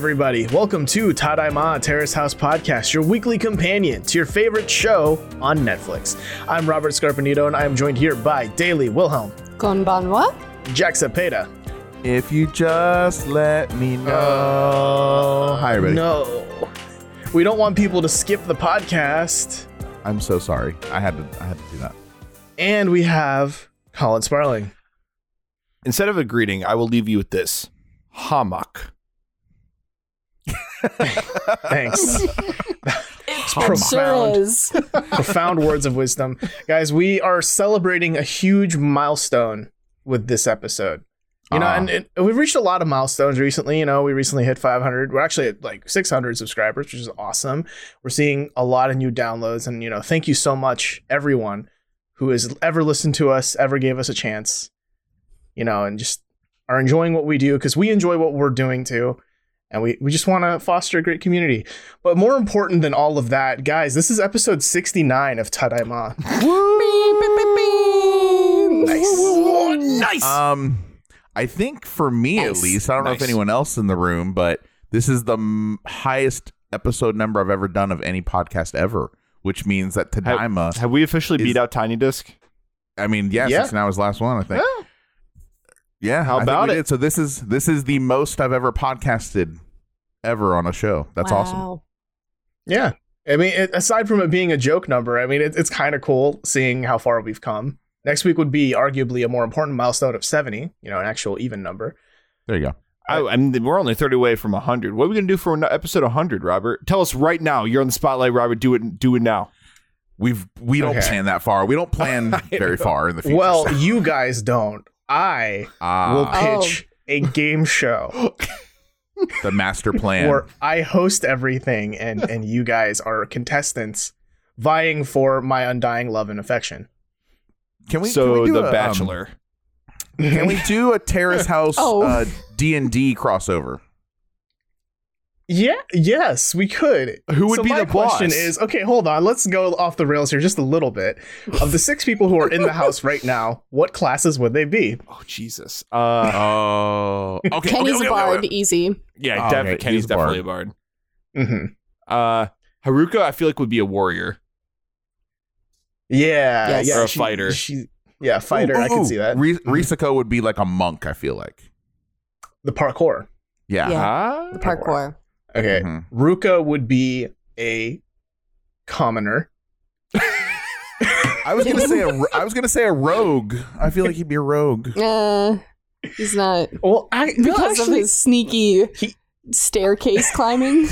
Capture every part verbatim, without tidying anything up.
everybody. Welcome to Tadaima Terrace House Podcast, your weekly companion to your favorite show on Netflix. I'm Robert Scarpanito, and I am joined here by Daily Wilhelm. Konbanwa? Jack Cepeda. If you just let me know. Uh, Hi, everybody. No. We don't want people to skip the podcast. I'm so sorry. I had to I had to do that. And we have Colin Sparling. Instead of a greeting, I will leave you with this. Hamak. Thanks. It profound, sure is. profound words of wisdom. Guys, we are celebrating a huge milestone with this episode. You know, uh, and, and we've reached a lot of milestones recently. You know, we recently hit five hundred. We're actually at like six hundred subscribers, which is awesome. We're seeing a lot of new downloads. And, you know, thank you so much, everyone who has ever listened to us, ever gave us a chance, you know, and just are enjoying what we do, because we enjoy what we're doing too. And we, we just want to foster a great community. But more important than all of that, guys, this is episode sixty-nine of Tadaima. Nice. Nice. Um, I think for me nice. at least, I don't nice. know if anyone else in the room, but this is the m- highest episode number I've ever done of any podcast ever, which means that Tadaima. Have, have we officially is, beat out Tiny Disc? I mean, yes, Yeah. it's now his last one, I think. Yeah. Yeah, How I think about we it? did. So this is this is the most I've ever podcasted ever on a show. That's Wow. awesome. Yeah. I mean, it, aside from it being a joke number, I mean, it, it's kind of cool seeing how far we've come. Next week would be arguably a more important milestone of seventy, you know, an actual even number. There you go. I, I mean, we're only thirty away from one hundred. What are we going to do for an episode one hundred, Robert? Tell us right now. You're on the spotlight, Robert. Do it. Do it now. We've we don't Okay. plan that far. We don't plan very far in the future. Well, you guys don't. I Ah, will pitch a game show the master plan. where I host everything and, and you guys are contestants vying for my undying love and affection. Can we? so can we do the a, um, Bachelor. can we do a Terrace House Oh. uh, D and D crossover? Yeah, yes, we could. Who would so be my the boss? question is, okay, hold on. Let's go off the rails here just a little bit. Of the six people who are in the house right now, what classes would they be? Oh Jesus. Uh, Oh, okay. Kenny's okay, a okay, bard, okay. easy. yeah, Oh, definitely. okay, Kenny's he's a definitely a bard. Mm-hmm. Uh, Haruka, I feel like would be a warrior. Yeah, Yes. yeah, Or a she- fighter. She, yeah, fighter. Ooh, I can ooh, see that. Ri- Risako would be like a monk. I feel like. The parkour. Yeah. Yeah. Ah, The parkour. Okay, Mhm. Ruka would be a commoner. I was gonna say a. ro- I was gonna say a rogue. I feel like he'd be a rogue. Uh, he's not. Well, I no, Because of actually, his sneaky he- staircase climbing.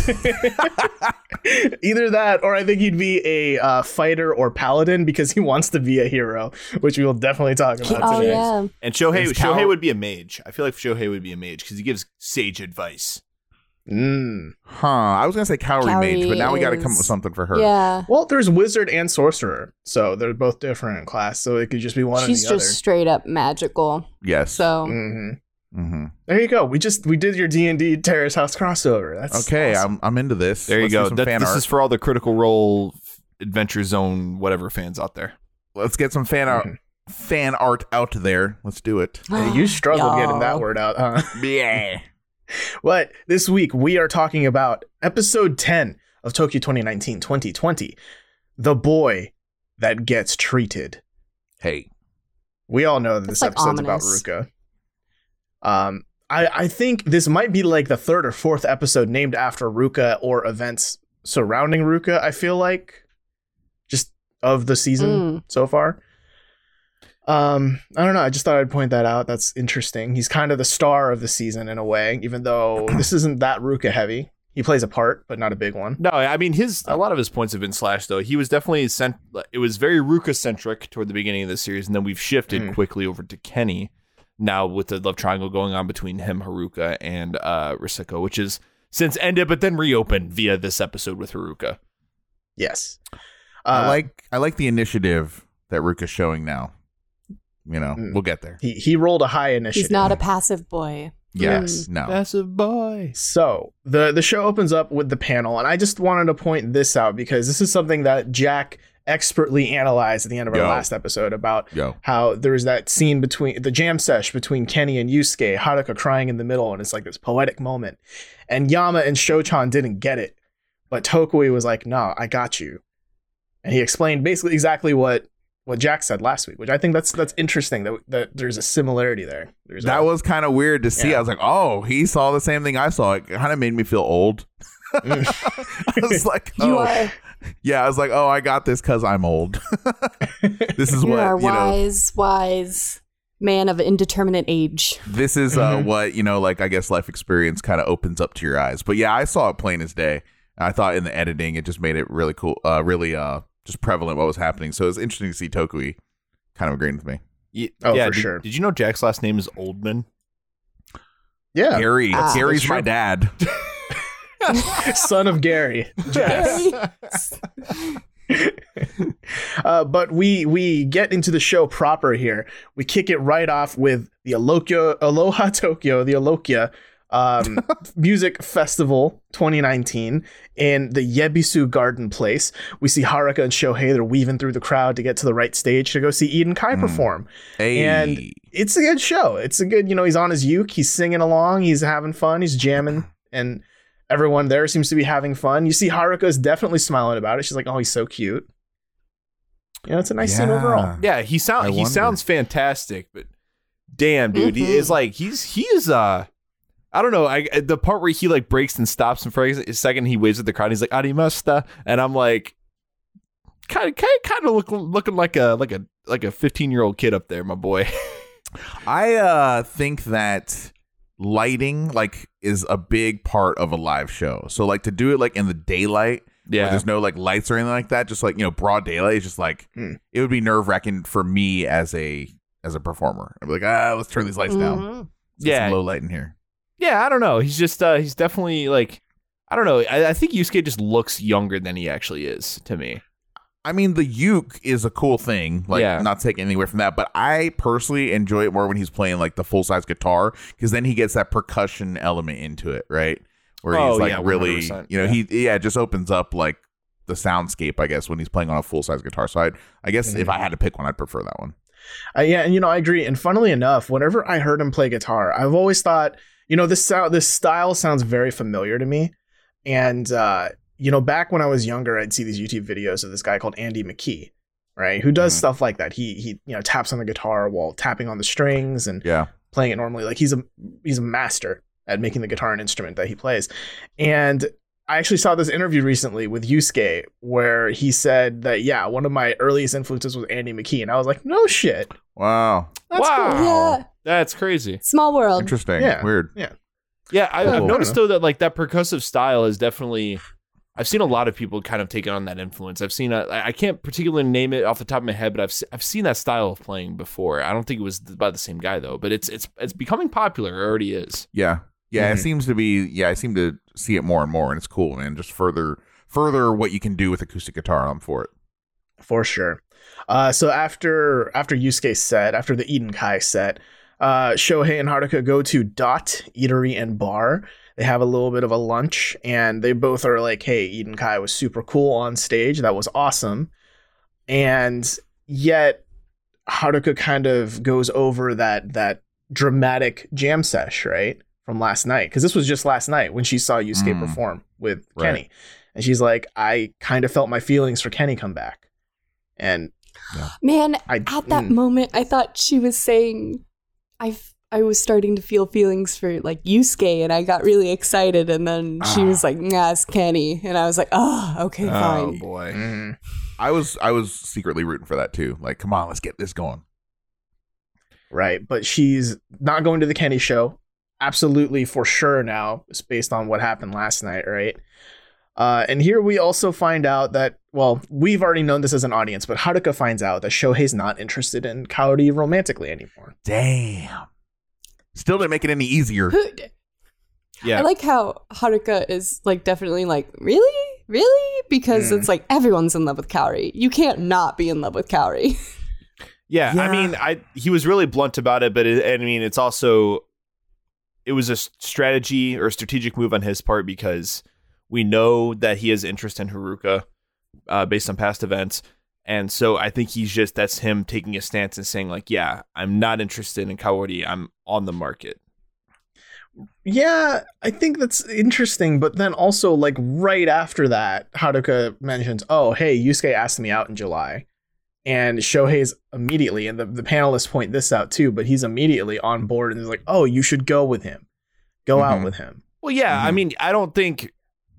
either that, or I think he'd be a uh, fighter or paladin because he wants to be a hero, which we will definitely talk about Oh, today. yeah. And Shohei, Is Cal- Shohei would be a mage. I feel like Shohei would be a mage because he gives sage advice. Mm. Huh. I was gonna say cowrie, Cowrie mage, but now we got to come up is- with something for her. Yeah. Well, there's wizard and sorcerer, so they're both different in class. So it could just be one She's or the just straight up magical. Yes. So other. hmm hmm There you go. We just we did your D and D Terrace House crossover. That's Okay, awesome. I'm I'm into this. There you Let's do go. some That, fan this art. is for all the Critical Role, Adventure Zone, whatever fans out there. Let's get some fan art. Mhm. Fan art out there. Let's do it. Hey, you struggle Y'all. getting that word out, huh? Yeah. But this week we are talking about episode ten of Tokyo twenty nineteen twenty twenty, The Boy That Gets Treated. Hey. We all know that That's this like episode's ominous. about Ruka. Um, I, I think this might be like the third or fourth episode named after Ruka or events surrounding Ruka, I feel like. Just of the season Mm. so far. Um, I don't know. I just thought I'd point that out. That's interesting. He's kind of the star of the season in a way, even though this isn't that Ruka heavy. He plays a part, but not a big one. No, I mean his a lot of his points have been slashed though. He was definitely sent. It was very Ruka centric toward the beginning of the series, and then we've shifted Mhm. quickly over to Kenny now with the love triangle going on between him, Haruka, and uh, Risako, which is since ended but then reopened via this episode with Haruka. Yes. I Uh, like I like the initiative that Ruka's showing now. You know, Mm. we'll get there. he, he rolled a high initiative. He's not a passive boy. Yes. No. Passive boy. So the the show opens up with the panel, and I just wanted to point this out because this is something that Jack expertly analyzed at the end of our Yo. last episode about Yo. how there was that scene between the jam sesh between Kenny and Yusuke, Haruka crying in the middle, and it's like this poetic moment. And Yama and Shochan didn't get it, but Tokui was like, "No, I got you," and he explained basically exactly what what Jack said last week, which I think that's that's interesting that that there's a similarity there. There's That a, was kind of weird to see. Yeah. I was like, oh, he saw the same thing I saw. It kind of made me feel old. Mm. I was like, You oh. are Yeah, I was like, oh, I got this because I'm old. This is you what, are you know, wise, wise man of indeterminate age. this is uh, Mhm. what, you know, like, I guess life experience kind of opens up to your eyes. But yeah, I saw it plain as day. I thought in the editing, it just made it really cool, uh, really uh, just prevalent what was happening. So it was interesting to see Tokui kind of agreeing with me. Yeah, Oh, yeah, for did, sure. Did you know Jack's last name is Oldman? yeah, Gary, Ah. Gary's That's my true. dad. son of Gary. Yes. uh, but we we get into the show proper here. We kick it right off with the Aloha, Aloha Tokyo, the Alokia um, Music Festival twenty nineteen in the Yebisu Garden Place. We see Haruka and Shohei. They're weaving through the crowd to get to the right stage to go see Eden Kai Mm. perform. Hey. And it's a good show. It's a good, you know, he's on his uke, he's singing along, he's having fun, he's jamming, and everyone there seems to be having fun. You see Haruka is definitely smiling about it. She's like, oh, he's so cute. You know, it's a nice scene Yeah. overall. Yeah, he I sound he wonder. sounds fantastic, but damn, dude, he Mhm. is like he's he is uh I don't know. I the part where he like breaks and stops and for a second he waves at the crowd. And he's like "Arimashita," and I'm like, kind of kind of kind of look, looking like a like a like a fifteen year old kid up there, my boy. I uh, think that lighting like is a big part of a live show. So like to do it like in the daylight, where there's no like lights or anything like that, just like, you know, broad daylight is just like Hmm. it would be nerve wracking for me as a as a performer. I'd be like, ah, let's turn these lights down. Mhm. Let's get Yeah. some low light in here. Yeah, I don't know. He's just uh he's definitely like I don't know. I, I think Yusuke just looks younger than he actually is to me. I mean, the uke is a cool thing. Like, Yeah. not taking anything away from that, but I personally enjoy it more when he's playing like the full size guitar because then he gets that percussion element into it, right? Where Oh, he's like yeah, one really, hundred percent. you know, Yeah. he yeah, it just opens up like the soundscape, I guess, when he's playing on a full size guitar. So I, I guess if I had to pick one, I'd prefer that one. Uh, yeah, and you know, I agree. And funnily enough, whenever I heard him play guitar, I've always thought, you know, this sound, this style sounds very familiar to me. And uh, you know, back when I was younger, I'd see these YouTube videos of this guy called Andy McKee, right, who does Mhm. stuff like that. He he, you know, taps on the guitar while tapping on the strings and Yeah. playing it normally. Like he's a he's a master at making the guitar an instrument that he plays. And I actually saw this interview recently with Yusuke where he said that, yeah, one of my earliest influences was Andy McKee. And I was like, no shit. Wow. That's Wow. cool. Yeah, That's crazy. small world. Interesting. Yeah. Weird. Yeah, I, I've Cool. noticed though that like that percussive style is definitely. I've seen a lot of people kind of taking on that influence. I've seen a, I I can't particularly name it off the top of my head, but I've se- I've seen that style of playing before. I don't think it was by the same guy though, but it's it's it's becoming popular. It already is. Yeah. Yeah. It Mhm. seems to be, yeah, I seem to see it more and more, and it's cool, man. Just further, further what you can do with acoustic guitar. I'm for it. For sure. Uh, so after after Yusuke's set, after the Eden Kai set, uh, Shohei and Haruka go to Dot Eatery and Bar. They have a little bit of a lunch, and they both are like, hey, Eden Kai was super cool on stage. That was awesome. And yet Haruka kind of goes over that that dramatic jam sesh, right? From last night. Because this was just last night when she saw Yusuke Mm. perform with Right. Kenny. And she's like, I kind of felt my feelings for Kenny come back. And Man, I at that mm, moment, I thought she was saying, I I was starting to feel feelings for like Yusuke, and I got really excited, and then she Ah. was like, nah, it's Kenny, and I was like, oh, okay, Oh fine. boy. mm, I was, I was secretly rooting for that too. Like, come on, let's get this going. right. But she's not going to the Kenny show. Absolutely for sure now, it's based on what happened last night, right? Uh, and here we also find out that, well, we've already known this as an audience, but Haruka finds out that Shohei's not interested in Kaori romantically anymore. Damn. Still didn't make it any easier. Who- Yeah. I like how Haruka is like definitely like, really? Really? Because Mm. it's like everyone's in love with Kaori. You can't not be in love with Kaori. Yeah, Yeah. I mean, I he was really blunt about it, but it, I mean, it's also it was a s- strategy or a strategic move on his part because we know that he has interest in Haruka uh, based on past events, And so I think he's just, that's him taking a stance and saying like, yeah, I'm not interested in Kaori. I'm on the market. Yeah, I think that's interesting. But then also like right after that, Haruka mentions, oh, hey, Yusuke asked me out in July. And Shohei's immediately, and the, the panelists point this out too, but he's immediately on board and is like, oh, you should go with him. Go mm-hmm. out with him. Well, yeah, mm-hmm. I mean, I don't think,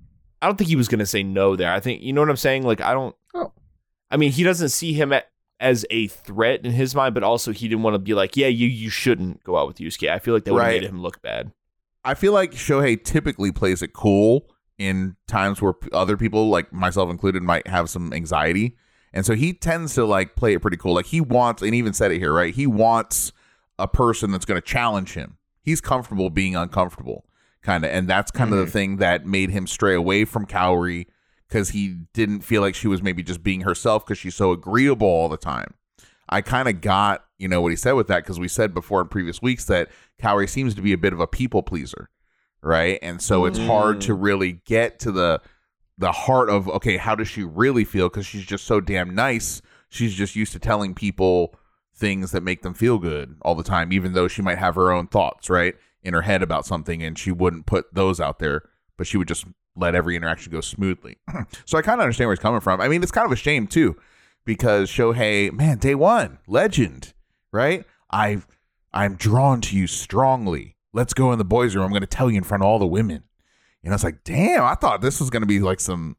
I don't think he was going to say no there. I think, you know what I'm saying? Like, I don't, oh. I mean, he doesn't see him at, as a threat in his mind, but also he didn't want to be like, yeah, you you shouldn't go out with Yusuke. I feel like that would have right. made him look bad. I feel like Shohei typically plays it cool in times where other people, like myself included, might have some anxiety. And so he tends to like play it pretty cool. Like he wants, and he even said it here, right? He wants a person that's going to challenge him. He's comfortable being uncomfortable, kind of. And that's kind mm-hmm. of the thing that made him stray away from Kaori, because he didn't feel like she was maybe just being herself because she's so agreeable all the time. I kind of got, you know, what he said with that, because we said before in previous weeks that Kaori seems to be a bit of a people pleaser, right? And so it's mm. hard to really get to the the heart of, okay, how does she really feel? Because she's just so damn nice. She's just used to telling people things that make them feel good all the time, even though she might have her own thoughts, right, in her head about something, and she wouldn't put those out there, but she would just let every interaction go smoothly. So I kind of understand where he's coming from. I mean, it's kind of a shame too, because Shohei, man, day one, legend, right? I, I'm drawn to you strongly. Let's go in the boys' room. I'm going to tell you in front of all the women. You know, it's like, damn, I thought this was going to be like some,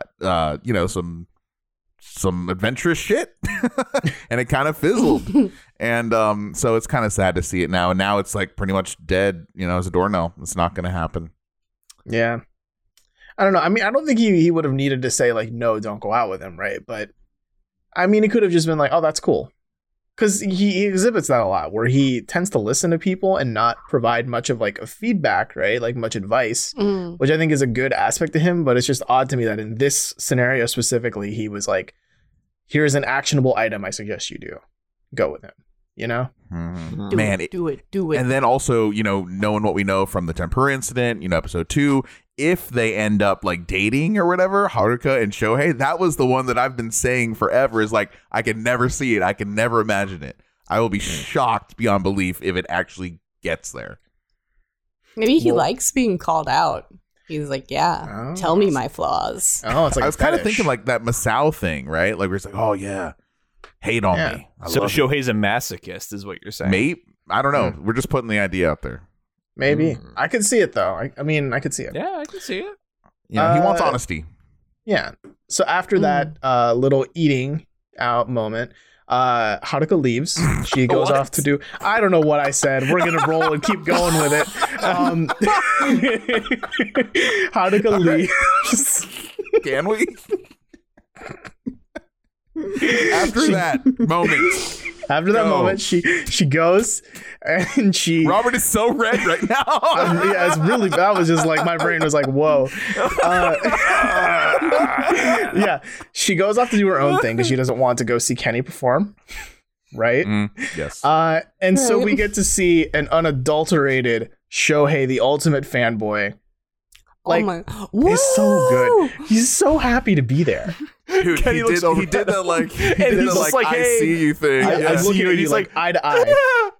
uh, you know, some, some adventurous shit. And it kind of fizzled. And um, so it's kind of sad to see it now. And now it's like pretty much dead, you know, as a doornail. It's not going to happen. Yeah. I don't know. I mean, I don't think he, he would have needed to say like, no, don't go out with him. Right. But I mean, it could have just been like, oh, that's cool. Because he, he exhibits that a lot, where he tends to listen to people and not provide much of like a feedback, right? Like much advice, mm. which I think is a good aspect to him. But it's just odd to me that in this scenario specifically, he was like, here's an actionable item I suggest you do. Go with him, you know? Mm-hmm. Do Man, it, do it, do it. And then also, you know, knowing what we know from the Tempura incident, you know, episode two, if they end up like dating or whatever, Haruka and Shohei, that was the one that I've been saying forever, is like, I can never see it. I can never imagine it. I will be shocked beyond belief if it actually gets there. Maybe he well, likes being called out. He's like, yeah, oh, tell me my flaws. Oh, it's like I was kind of thinking like that Masao thing, right? Like, where it's like, oh, yeah, hate on yeah. me. I so Shohei's it. a masochist is what you're saying. Maybe. I don't know. Mm. We're just putting the idea out there. Maybe. Mm. I could see it, though. I, I mean, I could see it. Yeah, I can see it. Yeah, uh, he wants honesty. Yeah. So after mm. that uh, little eating out moment, uh, Haruka leaves. She goes off to do... I don't know what I said. We're going to roll and keep going with it. Um, Haruka leaves. Can we? After she, that moment... After that Go. moment, she she goes and she... Robert is so red right now. um, yeah, it's really... That was just like... My brain was like, whoa. Uh, yeah, she goes off to do her own thing because she doesn't want to go see Kenny perform. Right? Mm, yes. Uh, and so we get to see an unadulterated Shohei, the ultimate fanboy. Like, oh my... He's so good. He's so happy to be there. Dude, he did, he did that like he did the like, like hey, I see you thing. I, yeah. I see you and he's like, like eye to eye.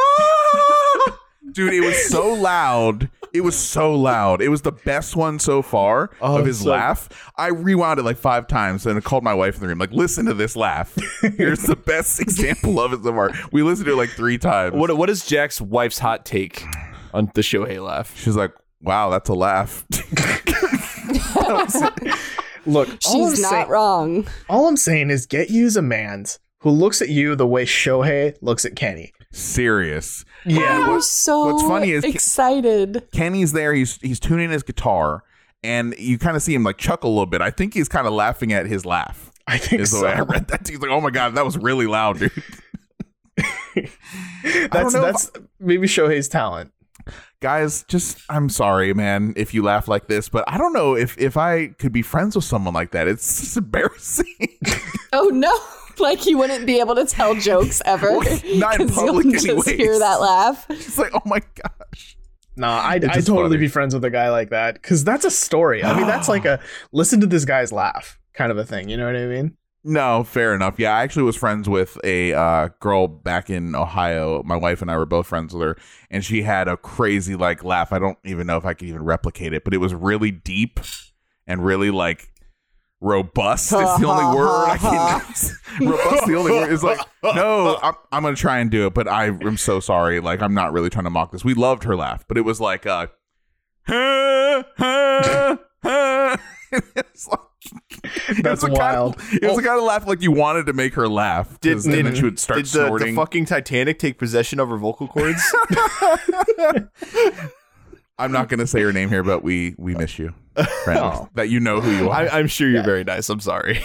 Dude, it was so loud. It was so loud. It was the best one so far oh, of his so... laugh. I rewound it like five times and I called my wife in the room. Like, listen to this laugh. Here's the best example of it so far. We listened to it like three times. What What is Jack's wife's hot take on the Shohei laugh? She's like, wow, that's a laugh. Look, she's not saying, wrong. All I'm saying is get you a man who looks at you the way Shohei looks at Kenny. Serious. Yeah. We're so what's funny is excited. Kenny's there. He's he's tuning his guitar, and you kind of see him like chuckle a little bit. I think he's kind of laughing at his laugh. I think is so. The way I read that. He's like, oh my God, that was really loud, dude. that's that's I, maybe Shohei's talent. Guys, just, I'm sorry, man, if you laugh like this, but I don't know if, if I could be friends with someone like that. It's just embarrassing. Oh, no. Like he wouldn't be able to tell jokes ever. Not in public anyways. Just hear that laugh. It's like, oh my gosh. Nah, I'd, I'd totally funny. be friends with a guy like that, because that's a story. I mean, that's like a, listen to this guy's laugh kind of a thing. You know what I mean? No, fair enough. Yeah, I actually was friends with a uh, girl back in Ohio. My wife and I were both friends with her, and she had a crazy like laugh. I don't even know if I could even replicate it, but it was really deep and really like robust. Is the only word I can. Robust. The only word is like no. I'm, I'm gonna try and do it, but I am so sorry. Like I'm not really trying to mock this. We loved her laugh, but it was like uh, ha, ha, ha. It's like. That's it wild. Kind of, it was the kind of laugh like you wanted to make her laugh. Did, and did, then she would start did the, snorting. the fucking Titanic take possession of her vocal cords? I'm not going to say her name here, but we we miss you, friend. Oh. That you know who you are. I, I'm sure you're Yeah. very nice. I'm sorry.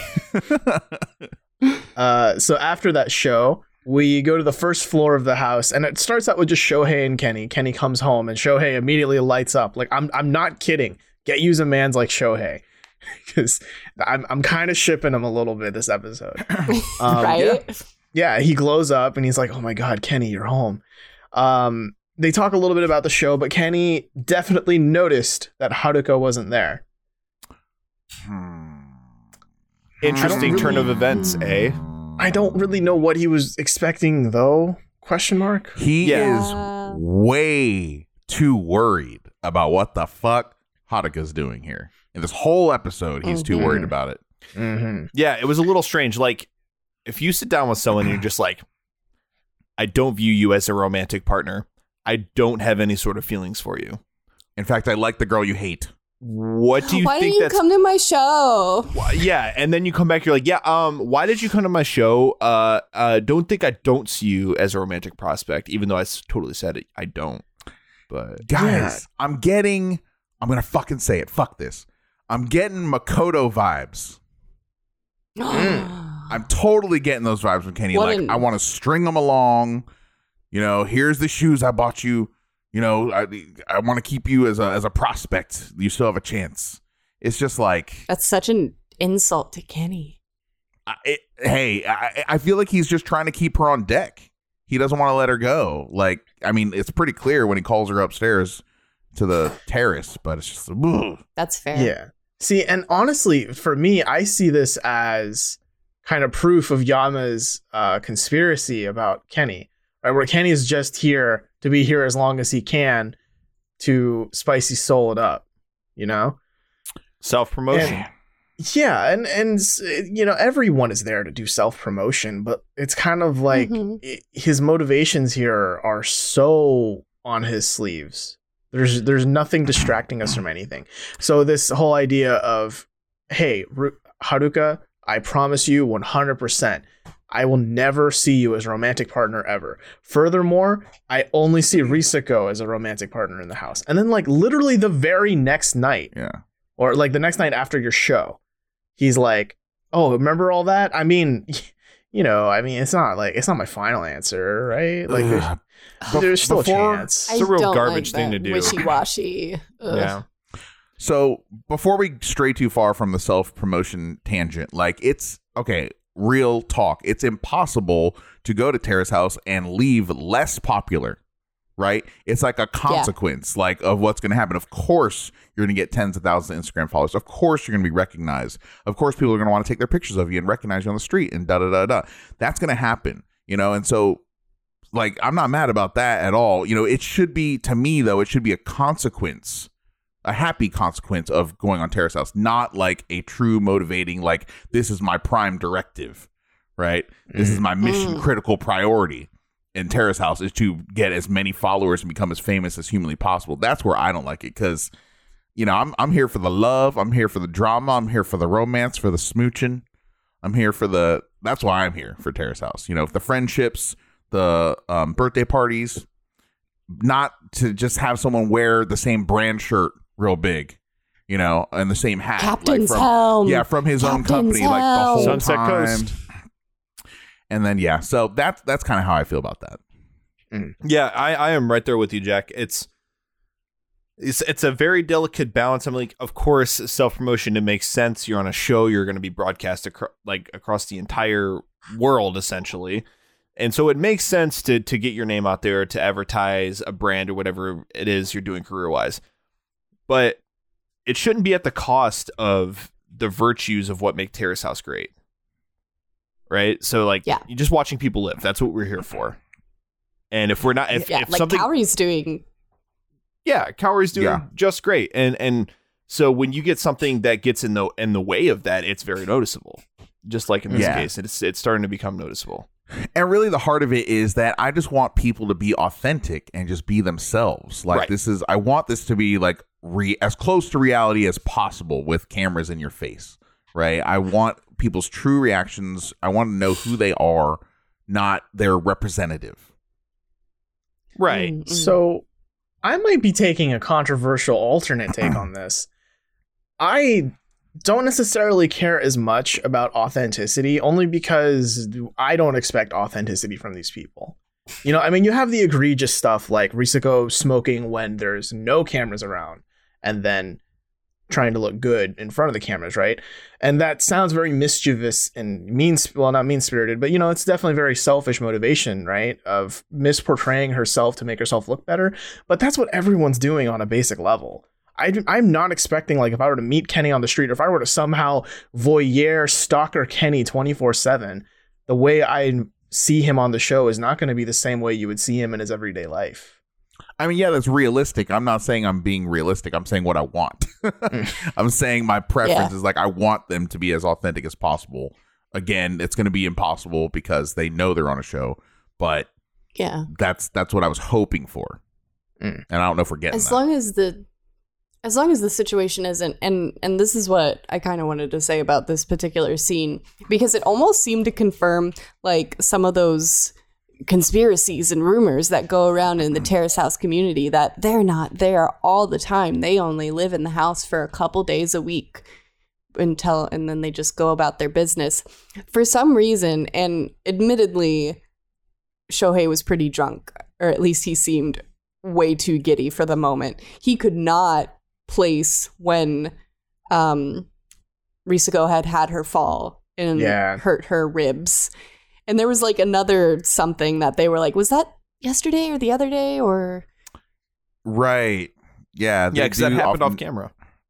Uh, so after that show, we go to the first floor of the house, and it starts out with just Shohei and Kenny. Kenny comes home, and Shohei immediately lights up. Like I'm I'm not kidding. Get using man's like Shohei. Because I'm I'm kind of shipping him a little bit this episode. Um, right? Yeah, yeah, he glows up and he's like, "Oh my God, Kenny, you're home." Um, they talk a little bit about the show, but Kenny definitely noticed that Haruka wasn't there. Hmm. Interesting really- turn of events, eh? I don't really know what he was expecting, though. Question mark. He Yeah. is way too worried about what the fuck Haruka's doing here. In this whole episode, he's too Mhm. worried about it. Mm-hmm. Yeah, it was a little strange. Like, if you sit down with someone and you're just like, I don't view you as a romantic partner. I don't have any sort of feelings for you. In fact, I like the girl you hate. What do you Why think didn't you that's come to my show? Why- yeah, and then you come back, you're like, yeah, um, why did you come to my show? Uh, uh, don't think I don't see you as a romantic prospect, even though I s- totally said it, I don't. But Guys, Yeah. I'm getting, I'm going to fucking say it. Fuck this. I'm getting Makoto vibes. I'm totally getting those vibes from Kenny. What like, an- I want to string them along. You know, here's the shoes I bought you. You know, I I want to keep you as a as a prospect. You still have a chance. It's just like, That's such an insult to Kenny. I, it, hey, I, I feel like he's just trying to keep her on deck. He doesn't want to let her go. Like, I mean, it's pretty clear when he calls her upstairs to the terrace, but it's just, ugh. That's fair. Yeah. See, and honestly, for me, I see this as kind of proof of Yama's uh, conspiracy about Kenny, right? Where Kenny is just here to be here as long as he can to spicy soul it up, you know? self-promotion. And- Yeah, and and you know, everyone is there to do self-promotion, but it's kind of like Mhm. i- his motivations here are so on his sleeves. There's there's nothing distracting us from anything. So this whole idea of, hey, Ru- Haruka, I promise you one hundred percent I will never see you as a romantic partner ever. Furthermore, I only see Risako as a romantic partner in the house. And then like literally the very next night, Yeah. or like the next night after your show, he's like, oh, remember all that? I mean, you know, I mean, it's not like, it's not my final answer, right? Like, there's, Ugh. there's still Before- a chance. It's a real don't garbage like thing that to do. Wishy-washy. Ugh. Yeah. So before we stray too far from the self-promotion tangent, like it's okay, real talk. It's impossible to go to Terrace House and leave less popular, right? It's like a consequence, like of what's going to happen. Of course, you're going to get tens of thousands of Instagram followers. Of course, you're going to be recognized. Of course, people are going to want to take their pictures of you and recognize you on the street and da da da da. That's going to happen, you know. And so, like, I'm not mad about that at all. You know, it should be, to me though, it should be a consequence. A happy consequence of going on Terrace House, not like a true motivating, like, this is my prime directive, right? This is my mission Mm. critical priority in Terrace House is to get as many followers and become as famous as humanly possible. That's where I don't like it because, you know, I'm I'm here for the love. I'm here for the drama. I'm here for the romance, for the smooching. I'm here for the, that's why I'm here for Terrace House. You know, the friendships, the um, birthday parties, not to just have someone wear the same brand shirt real big, you know, and the same hat. Captain's like from, helm. Yeah, from his own Captain's company, like the helm. whole Sunset time. Coast. And then, yeah, so that's that's kind of how I feel about that. Yeah, I, I am right there with you, Jack. It's it's it's a very delicate balance. I'm like, of course, self promotion, it makes sense. You're on a show, you're going to be broadcast acro- like across the entire world, essentially, and so it makes sense to to get your name out there, to advertise a brand or whatever it is you're doing career wise. But it shouldn't be at the cost of the virtues of what make Terrace House great. right? So like, yeah. you're just watching people live. That's what we're here for. And if we're not, if, yeah, if like something, Cowrie's doing, yeah, Cowrie's doing Yeah. just great. And and so when you get something that gets in the in the way of that, it's very noticeable. Just like in this Yeah. case, it's it's starting to become noticeable. And really the heart of it is that I just want people to be authentic and just be themselves. Like Right. this is, I want this to be like re- as close to reality as possible with cameras in your face, right? I want people's true reactions. I want to know who they are, not their representative. Right. Mm, mm. So I might be taking a controversial alternate take on this. I don't necessarily care as much about authenticity, only because I don't expect authenticity from these people. You know, I mean, you have the egregious stuff like Risako smoking when there's no cameras around and then trying to look good in front of the cameras, right? And that sounds very mischievous and mean, well, not mean-spirited, but, you know, it's definitely very selfish motivation, right? Of misportraying herself to make herself look better. But that's what everyone's doing on a basic level. I, I'm not expecting, like, if I were to meet Kenny on the street, or if I were to somehow voyeur stalker Kenny twenty-four seven, the way I see him on the show is not going to be the same way you would see him in his everyday life. I mean, yeah, that's realistic. I'm not saying I'm being realistic. I'm saying what I want. I'm saying my preference Yeah. is like I want them to be as authentic as possible. Again, it's going to be impossible because they know they're on a show, but yeah. that's that's what I was hoping for. Mm. And I don't know if we're getting As that. long as the as long as the situation isn't, and and this is what I kind of wanted to say about this particular scene, because it almost seemed to confirm like some of those conspiracies and rumors that go around in the Terrace House community, that they're not there all the time. They only live in the house for a couple days a week until, and then they just go about their business. For some reason, and admittedly, Shohei was pretty drunk, or at least he seemed way too giddy for the moment. He could not place when um, Risako had had her fall and Yeah. hurt her ribs. And there was like another something that they were like, was that yesterday or the other day or? Right. Yeah. they Yeah, because that do happened often- off camera.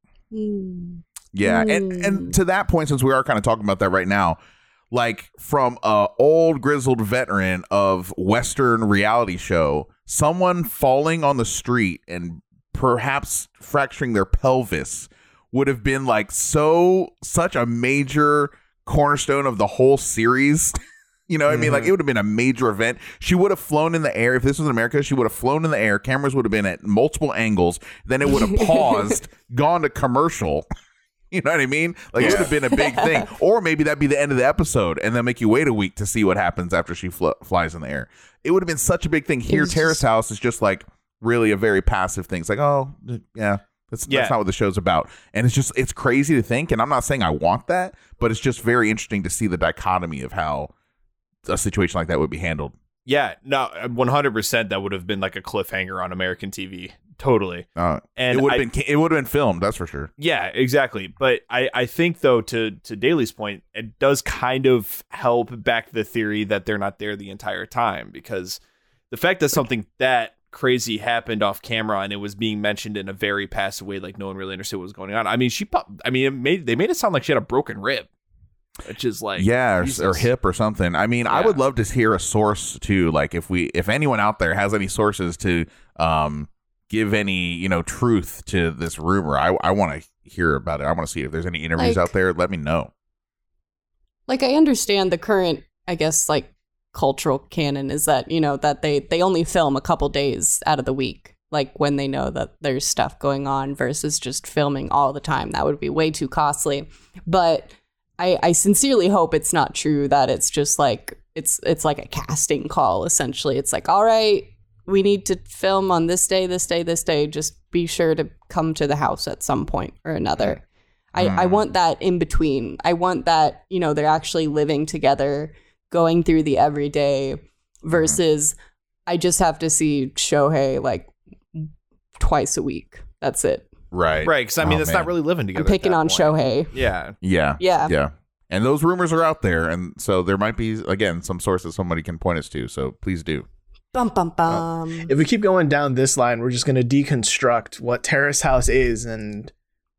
Hmm. Yeah, and Mm. and to that point, since we are kind of talking about that right now, like from a old grizzled veteran of Western reality show, someone falling on the street and perhaps fracturing their pelvis would have been like so such a major cornerstone of the whole series. You know what I mean? Like, it would have been a major event. She would have flown in the air. If this was in America, she would have flown in the air. Cameras would have been at multiple angles. Then it would have paused, gone to commercial. You know what I mean? Like, it would have been a big thing. Or maybe that'd be the end of the episode and then make you wait a week to see what happens after she fl- flies in the air. It would have been such a big thing. Here, was Terrace just- House is just like really a very passive thing. It's like, oh, yeah. That's, Yeah. that's not what the show's about. And it's just, it's crazy to think. And I'm not saying I want that, but it's just very interesting to see the dichotomy of how a situation like that would be handled. Yeah, no, one hundred percent that would have been like a cliffhanger on American T V. Totally. Uh, And it would I- have been it would have been filmed, that's for sure. Yeah, exactly. But I, I think, though, to, to Daly's point, it does kind of help back the theory that they're not there the entire time, because the fact that something that crazy happened off camera and it was being mentioned in a very passive way, like no one really understood what was going on. I mean, she, I mean, it made they made it sound like she had a broken rib, which is like, Yeah, or, Jesus. or hip or something. I mean, I Yeah. would love to hear a source too. Like if we, if anyone out there has any sources to um, give any, you know, truth to this rumor, I, I want to hear about it. I want to see if there's any interviews Like- out there. Let me know. Like, I understand the current, I guess, like, cultural canon is that, you know, that they, they only film a couple days out of the week, like when they know that there's stuff going on versus just filming all the time. That would be way too costly. But I, I sincerely hope it's not true, that it's just like, it's it's like a casting call, essentially. It's like, all right, we need to film on this day, this day, this day. Just be sure to come to the house at some point or another. I, I want that in between. I want that, you know, they're actually living together, going through the everyday, versus I just have to see Shohei like twice a week. That's it. Right. right? Because I mean, Oh, it's man. not really living together. I'm picking at that on point. Shohei. Yeah, Yeah. Yeah. Yeah. And those rumors are out there. And so there might be, again, some sources somebody can point us to. So please do. Bum bum bum. If we keep going down this line, we're just going to deconstruct what Terrace House is and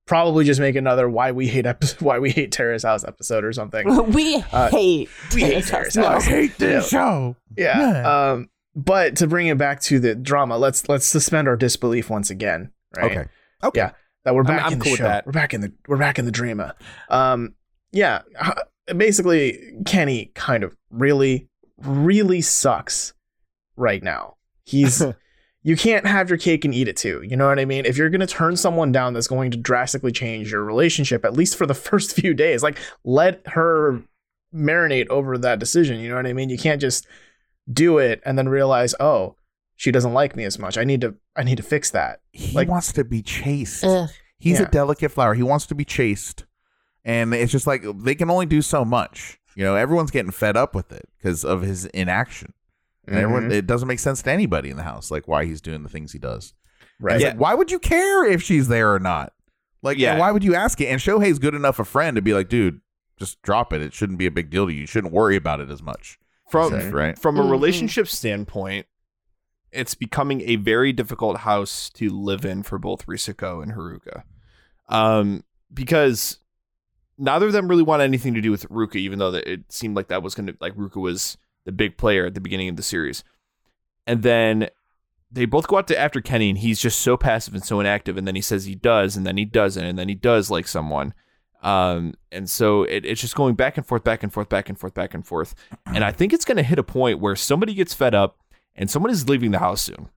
probably just make another why we hate episode, why we hate Terrace House episode or something. we Uh, hate we hate Terrace Terrace House. House. I hate this Yeah. show. Yeah. Um, but to bring it back to the drama, let's let's suspend our disbelief once again, right? Okay. Okay. Yeah. That we're I'm- back I'm in the cool with show. that. We're back in the we're back in the drama. Um, yeah. Basically, Kenny kind of really, really sucks right now. He's you can't have your cake and eat it too. You know what I mean? If you're going to turn someone down that's going to drastically change your relationship, at least for the first few days, like let her marinate over that decision. You know what I mean? You can't just do it and then realize, oh, she doesn't like me as much. I need to I need to fix that. He Like- wants to be chased. Ugh. He's Yeah. a delicate flower. He wants to be chased. And it's just like they can only do so much. You know, everyone's getting fed up with it because of his inaction. And everyone, Mhm. it doesn't make sense to anybody in the house, like why he's doing the things he does. Right. It's Yeah. like, why would you care if she's there or not? Like, Yeah. why would you ask it? And Shohei's good enough a friend to be like, dude, just drop it. It shouldn't be a big deal to you. You shouldn't worry about it as much. From Right. right. from a Mhm. relationship standpoint, it's becoming a very difficult house to live in for both Risako and Haruka. Um, because neither of them really want anything to do with Ruka, even though that it seemed like that was going to, like Ruka was the big player at the beginning of the series. And then they both go out to after Kenny, and he's just so passive and so inactive. And then he says he does, and then he doesn't, and then he does like someone. Um, and so it, it's just going back and forth, back and forth, back and forth, back and forth. And I think it's going to hit a point where somebody gets fed up and someone is leaving the house soon.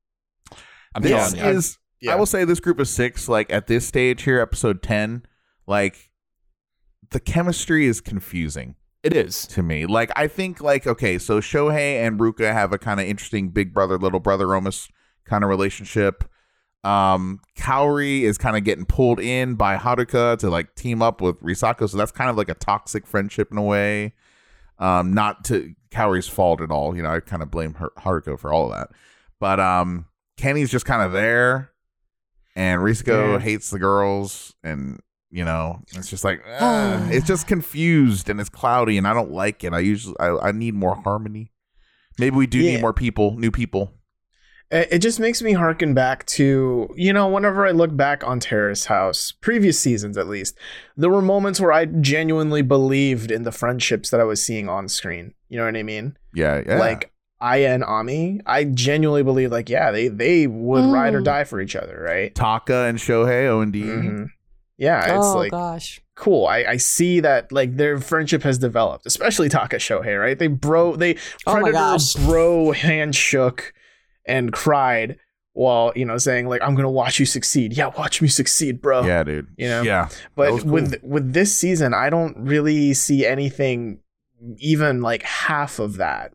I'm This telling you. is, Yeah. I will say, this group of six, like at this stage here, episode ten, like the chemistry is confusing It is. to me. Like, I think, like, okay, so Shohei and Ruka have a kind of interesting big brother, little brother almost kind of relationship. Um, Kaori is kind of getting pulled in by Haruka to like team up with Risako, so that's kind of like a toxic friendship in a way. Um, not to Kaori's fault at all. You know, I kind of blame her, Haruka for all of that. But um, Kenny's just kind of there, and Risako Yeah. hates the girls, and you know, it's just like ah, it's just confused and it's cloudy, and I don't like it. I usually I, I need more harmony. Maybe we do Yeah. need more people, new people. It it just makes me harken back to, you know, whenever I look back on Terrace House, previous seasons at least, there were moments where I genuinely believed in the friendships that I was seeing on screen. You know what I mean? Yeah, yeah. Like Aya and Ami, I genuinely believe, like, yeah, they, they would Mm. ride or die for each other, right? Taka and Shohei, O and D. Mhm. Yeah, it's oh like, gosh. cool. I, I see that, like, their friendship has developed, especially Taka Shohei, right? They bro, they Oh my Predator gosh. bro hand shook and cried while, you know, saying like, I'm gonna watch you succeed. Yeah, watch me succeed, bro. Yeah, dude. You know? Yeah. that But was cool. with with this season, I don't really see anything even like half of that.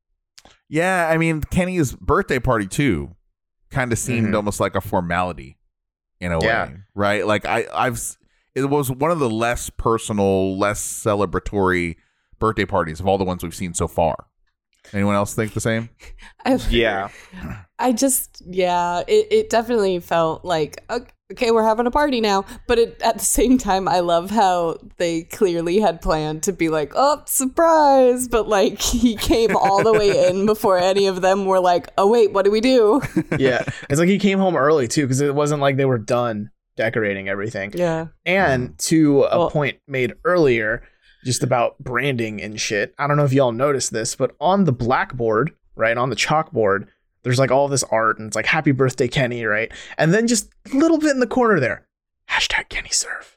Yeah, I mean, Kenny's birthday party too kind of seemed Mhm. almost like a formality in a Yeah. way, right? Like I, I've, s- it was one of the less personal, less celebratory birthday parties of all the ones we've seen so far. Anyone else think the same? I, Yeah. I just, yeah, it, it definitely felt like, okay, we're having a party now. But it, at the same time, I love how they clearly had planned to be like, oh, surprise. But like, he came all the way in before any of them were like, oh, wait, what do we do? Yeah, it's like he came home early too, because it wasn't like they were done decorating everything. Yeah. And to a Well- point made earlier, just about branding and shit. I don't know if y'all noticed this, but on the blackboard, right, on the chalkboard, there's like all this art and it's like happy birthday, Kenny, right? And then just a little bit in the corner there, hashtag Kenny Serve.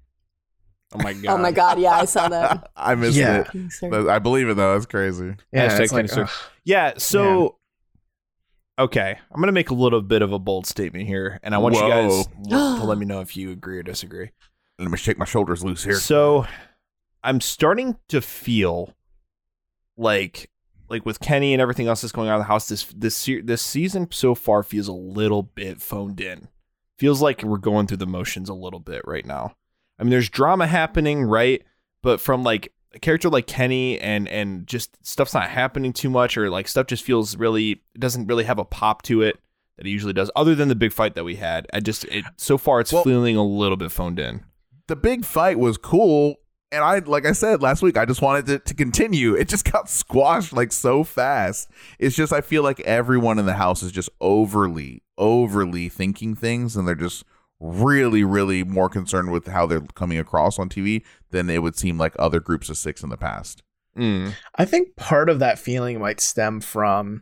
Oh my god. Oh my God. Yeah, I saw that. I missed Yeah. it. Sorry. But I believe it though. That's crazy. Yeah, Hashtag it's like, Kenny Serve. ugh. Yeah, so okay, I'm gonna make a little bit of a bold statement here, and I want Whoa. you guys to let me know if you agree or disagree. Let me shake my shoulders loose here. So I'm starting to feel like like with Kenny and everything else that's going on in the house, this this se- this season so far feels a little bit phoned in. Feels like we're going through the motions a little bit right now. I mean, there's drama happening, right? But from like a character like Kenny and and just stuff's not happening too much, or like stuff just feels really it doesn't really have a pop to it that it usually does. Other than the big fight that we had, I just it so far it's Well- feeling a little bit phoned in. The big fight was cool. And I, like I said last week, I just wanted it to continue. It just got squashed like so fast. It's just, I feel like everyone in the house is just overly, overly thinking things, and they're just really, really more concerned with how they're coming across on T V than it would seem like other groups of six in the past. Mm. I think part of that feeling might stem from,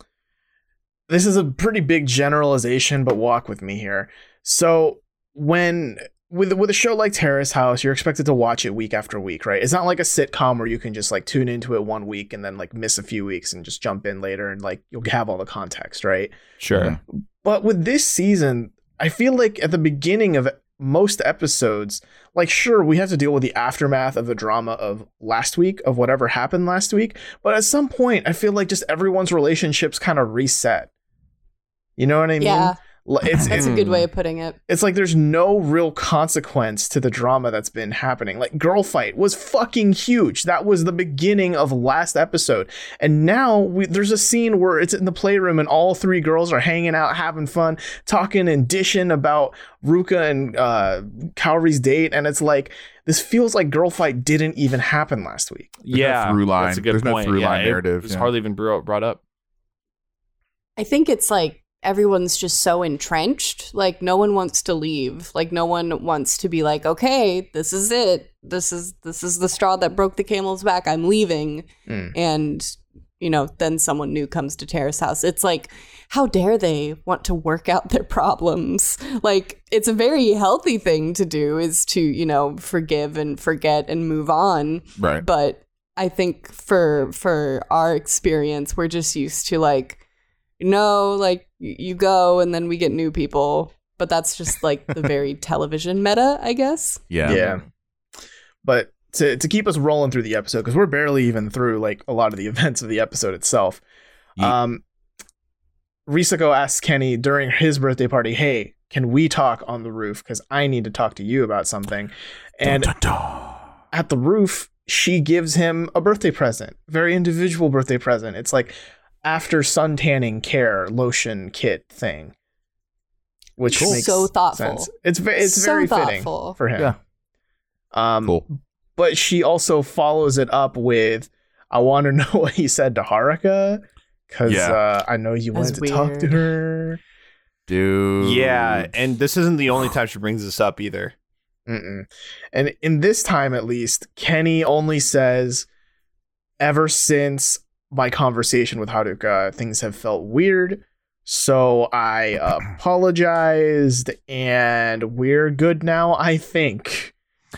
this is a pretty big generalization, but walk with me here. So when with with a show like Terrace House, you're expected to watch it week after week, right? It's not like a sitcom where you can just like tune into it one week and then like miss a few weeks and just jump in later and like you'll have all the context, right? Sure. Yeah. But with this season, I feel like at the beginning of most episodes, like, sure, we have to deal with the aftermath of the drama of last week, of whatever happened last week. But at some point, I feel like just everyone's relationships kind of reset. You know what I mean? Yeah. It's, That's it's, a good way of putting it. it's like there's no real consequence to the drama that's been happening. Like, Girl Fight was fucking huge. That was the beginning of last episode. And now we, there's a scene where it's in the playroom and all three girls are hanging out, having fun, talking and dishing about Ruka and uh, Kaori's date. And it's like, this feels like Girl Fight didn't even happen last week. There's yeah. no through line. That's a good There's point. no through yeah, line it narrative. was yeah. hardly even brought brought up. I think it's like everyone's just so entrenched. Like, no one wants to leave. Like, no one wants to be like, okay, this is it. This is this is the straw that broke the camel's back. I'm leaving. Mm. And, you know, then someone new comes to Terrace House. It's like, how dare they want to work out their problems? Like, it's a very healthy thing to do, is to, you know, forgive and forget and move on. Right. But I think for for our experience, we're just used to like, no, like you go and then we get new people. But that's just like the very television meta, I guess. Yeah. Yeah. But to to keep us rolling through the episode, because we're barely even through like a lot of the events of the episode itself. Yeah. Um, Risako asks Kenny during his birthday party, hey, can we talk on the roof? Because I need to talk to you about something. And Dun, dun, dun. at the roof, she gives him a birthday present, very individual birthday present. It's like after sun tanning care lotion kit thing, which Cool. makes So thoughtful. sense. It's ve- it's So very thoughtful. fitting for him. Yeah. Um, Cool. But she also follows it up with, I want to know what he said to Haruka, because Yeah. uh, I know you That's wanted to talk to weird. her. Dude. Yeah, and this isn't the only time she brings this up either. Mm-mm. And in this time, at least, Kenny only says, ever since my conversation with Haruka, things have felt weird. So I apologized and we're good now, I think.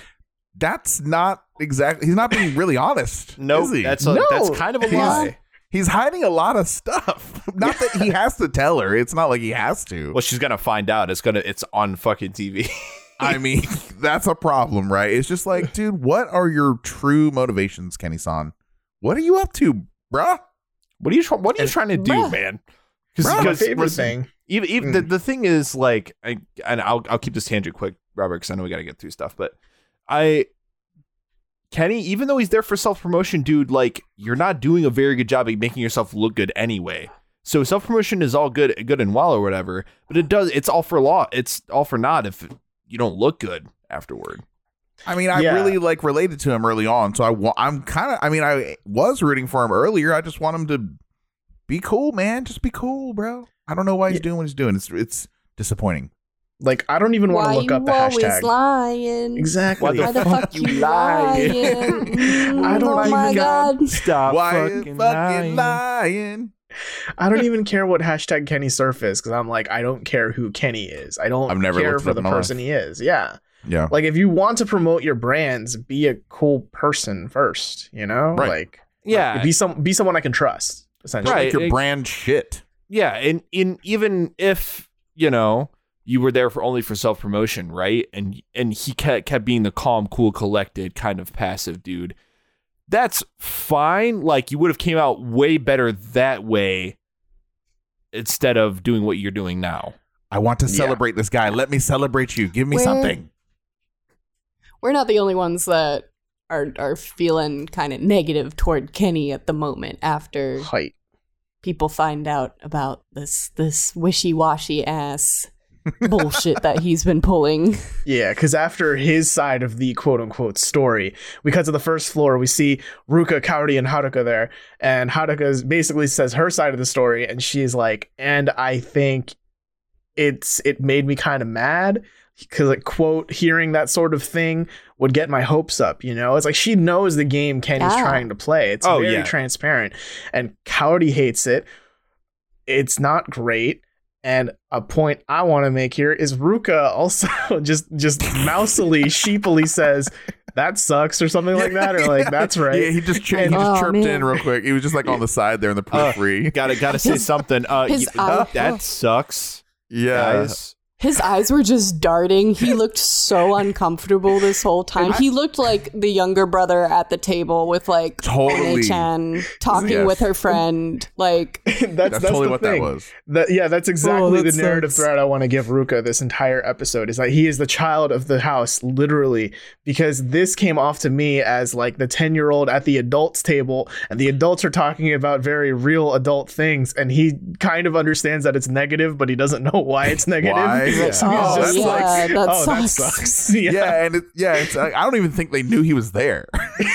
That's not exactly. He's not being really honest. No, is he? that's a, No. that's kind of a He's- lie. He's hiding a lot of stuff. Not that he has to tell her. It's not like he has to. Well, she's gonna find out. It's gonna. It's on fucking T V. I mean, that's a problem, right? It's just like, dude, what are your true motivations, Kenny-san? What are you up to, bruh? What are you? tr- What are you And- trying to do, Bruh. man? My Because favorite listen, thing. Even, even the, the thing is, like, I, and I'll I'll keep this tangent quick, Robert, because I know we got to get through stuff. But I, Kenny, even though he's there for self promotion, dude, like, you're not doing a very good job at making yourself look good anyway. So self promotion is all good, good and well or whatever, but it does. It's all for law. It's all for naught if you don't look good afterward. I mean, I Yeah. really like related to him early on, so I wa- I'm kind of. I mean, I was rooting for him earlier. I just want him to be cool, man. Just be cool, bro. I don't know why he's Yeah. doing what he's doing. It's it's disappointing. Like, I don't even want Why to look you up the always hashtag. lying? Exactly. Why the Why the fuck you lying? Mm, I don't oh my even- god. Stop why fucking, lying? I don't even care what hashtag Kenny Surf is, because I'm like, I don't care who Kenny is. I don't I've never care looked it for up the in my person life. he is. Yeah. Yeah. Like, if you want to promote your brands, be a cool person first, you know? Right. Like, Yeah, be some be someone I can trust, essentially. Right. Make your it- brand shit. yeah, and in even if you know you were there for only for self promotion, right? And and he kept kept being the calm, cool, collected kind of passive dude. That's fine. Like, you would have came out way better that way instead of doing what you're doing now. I want to Yeah. celebrate this guy. Let me celebrate you. Give me Where- something. We're not the only ones that are are feeling kind of negative toward Kenny at the moment after Height. people find out about this this wishy-washy ass bullshit that he's been pulling. Yeah, because after his side of the quote-unquote story, we cut to the first floor. We see Ruka, Kaori, and Haruka there. And Haruka basically says her side of the story, and she's like, and I think it's it made me kind of mad because like quote hearing that sort of thing would get my hopes up, you know. It's like she knows the game Kenny's Yeah. trying to play. It's Oh, very yeah. transparent, and Cowdy hates it. It's not great. And a point I want to make here is Ruka also just just mousily, sheepily says that sucks or something like that, or like Yeah. that's right. Yeah, he just, ch- he just Oh, chirped man. in real quick. He was just like on the side there in the Uh, periphery. Gotta gotta say His- something. Uh, his y- eye- that sucks, yeah. guys. His eyes were just darting. He looked so uncomfortable this whole time. He looked like the younger brother at the table with like Totally. Chan talking Yes. with her friend. Like, that's, That's, that's totally the what thing. that was. That, yeah, that's exactly Oh, that the narrative sucks. thread I want to give Ruka this entire episode, is that he is the child of the house, literally, because this came off to me as like the ten year old at the adults table, and the adults are talking about very real adult things, and he kind of understands that it's negative, but he doesn't know why it's negative. Why? So he's Oh, just that like, sucks. that oh, that sucks. sucks. Yeah. Yeah, and it, yeah, it's, I I don't even think they knew he was there.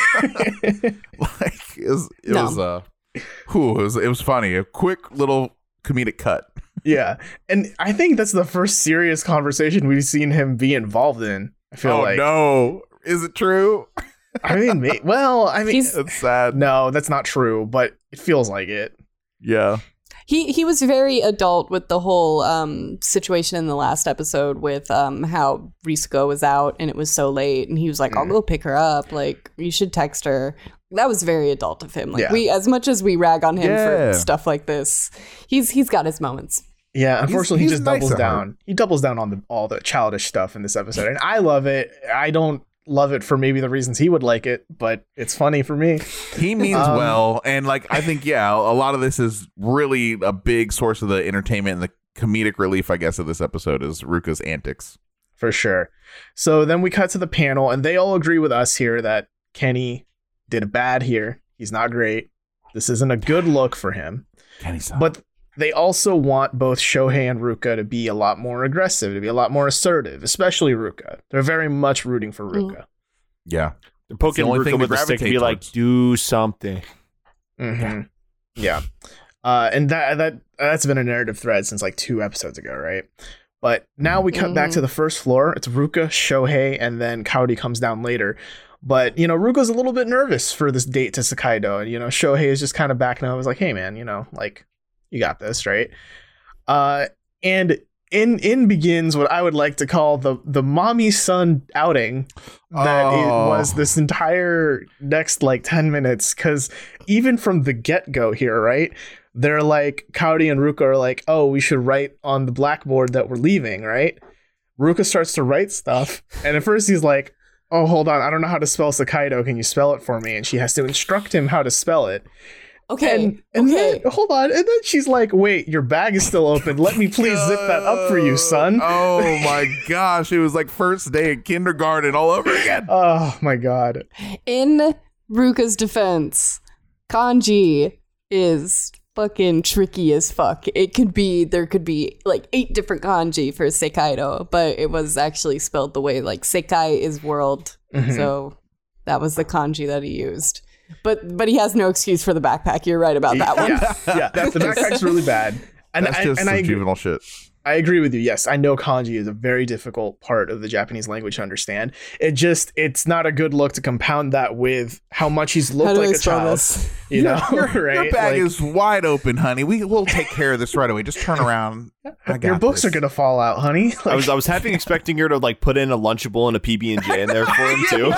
Like it was, it No. was uh, whew, it was it was funny. A quick little comedic cut. Yeah. And I think that's the first serious conversation we've seen him be involved in. I feel Oh like. no, is it true? I mean, may- well, I mean, He's- That's sad. no, that's not true, but it feels like it. Yeah, he he was very adult with the whole um, situation in the last episode with um, how Risuko was out and it was so late, and he was like, "I'll go pick her up. Like, you should text her." That was very adult of him. Like Yeah. we, as much as we rag on him Yeah. for stuff like this, he's he's got his moments. Yeah, unfortunately, he's he just nice doubles at heart. down. He doubles down on the, all the childish stuff in this episode, and I love it. I don't love it for maybe the reasons he would like it, but it's funny for me. he means Um, well, and like I think yeah, a lot of this is really a big source of the entertainment and the comedic relief, I guess, of this episode is Ruka's antics. For sure. So then we cut to the panel, and they all agree with us here that Kenny did bad here. He's not great. This isn't a good look for him. Kenny's But they also want both Shohei and Ruka to be a lot more aggressive, to be a lot more assertive, especially Ruka. They're very much rooting for Ruka. yeah, They're poking the only Ruka thing to with a stick to be gravitate like, towards. do something. Mm-hmm. Yeah. Uh, and that that that's been a narrative thread since like two episodes ago, right? But now we cut back Mhm. to the first floor. It's Ruka, Shohei, and then Cowdy comes down later. But, you know, Ruka's a little bit nervous for this date to Sakaido. And, you know, Shohei is just kind of backing up. I was like, hey, man, you know, like, you got this, right? Uh, and in in begins what I would like to call the the mommy son outing that Oh. it was this entire next like ten minutes, because even from the get-go here, right, they're like, Cowdy and Ruka are like, oh, we should write on the blackboard that we're leaving, right? Ruka starts to write stuff, and at first he's like, oh, hold on, I don't know how to spell Sakaido, can you spell it for me? And she has to instruct him how to spell it. Okay, And, and okay. then, hold on, and then she's like, wait, your bag is still open. Let me please zip that up for you, son. Oh my gosh, it was like first day of kindergarten all over again. Oh my god. In Ruka's defense, kanji is fucking tricky as fuck. It could be, there could be like eight different kanji for Sekaido, but it was actually spelled the way like Sekai is world. Mhm. So that was the kanji that he used. But but he has no excuse for the backpack. You're right about that one. Yeah, yeah. The backpack's really bad. And That's I, just and some I, agree, juvenile shit. I agree with you. Yes, I know kanji is a very difficult part of the Japanese language to understand. It just, it's not a good look to compound that with how much he's How looked do I like a spell child. this? You know, your, right? your bag Like, is wide open, honey. We will take care of this right away. Just turn around. I got your books this. are gonna fall out, honey. I was I was half expecting her to like put in a Lunchable and a P B and J in there for him too.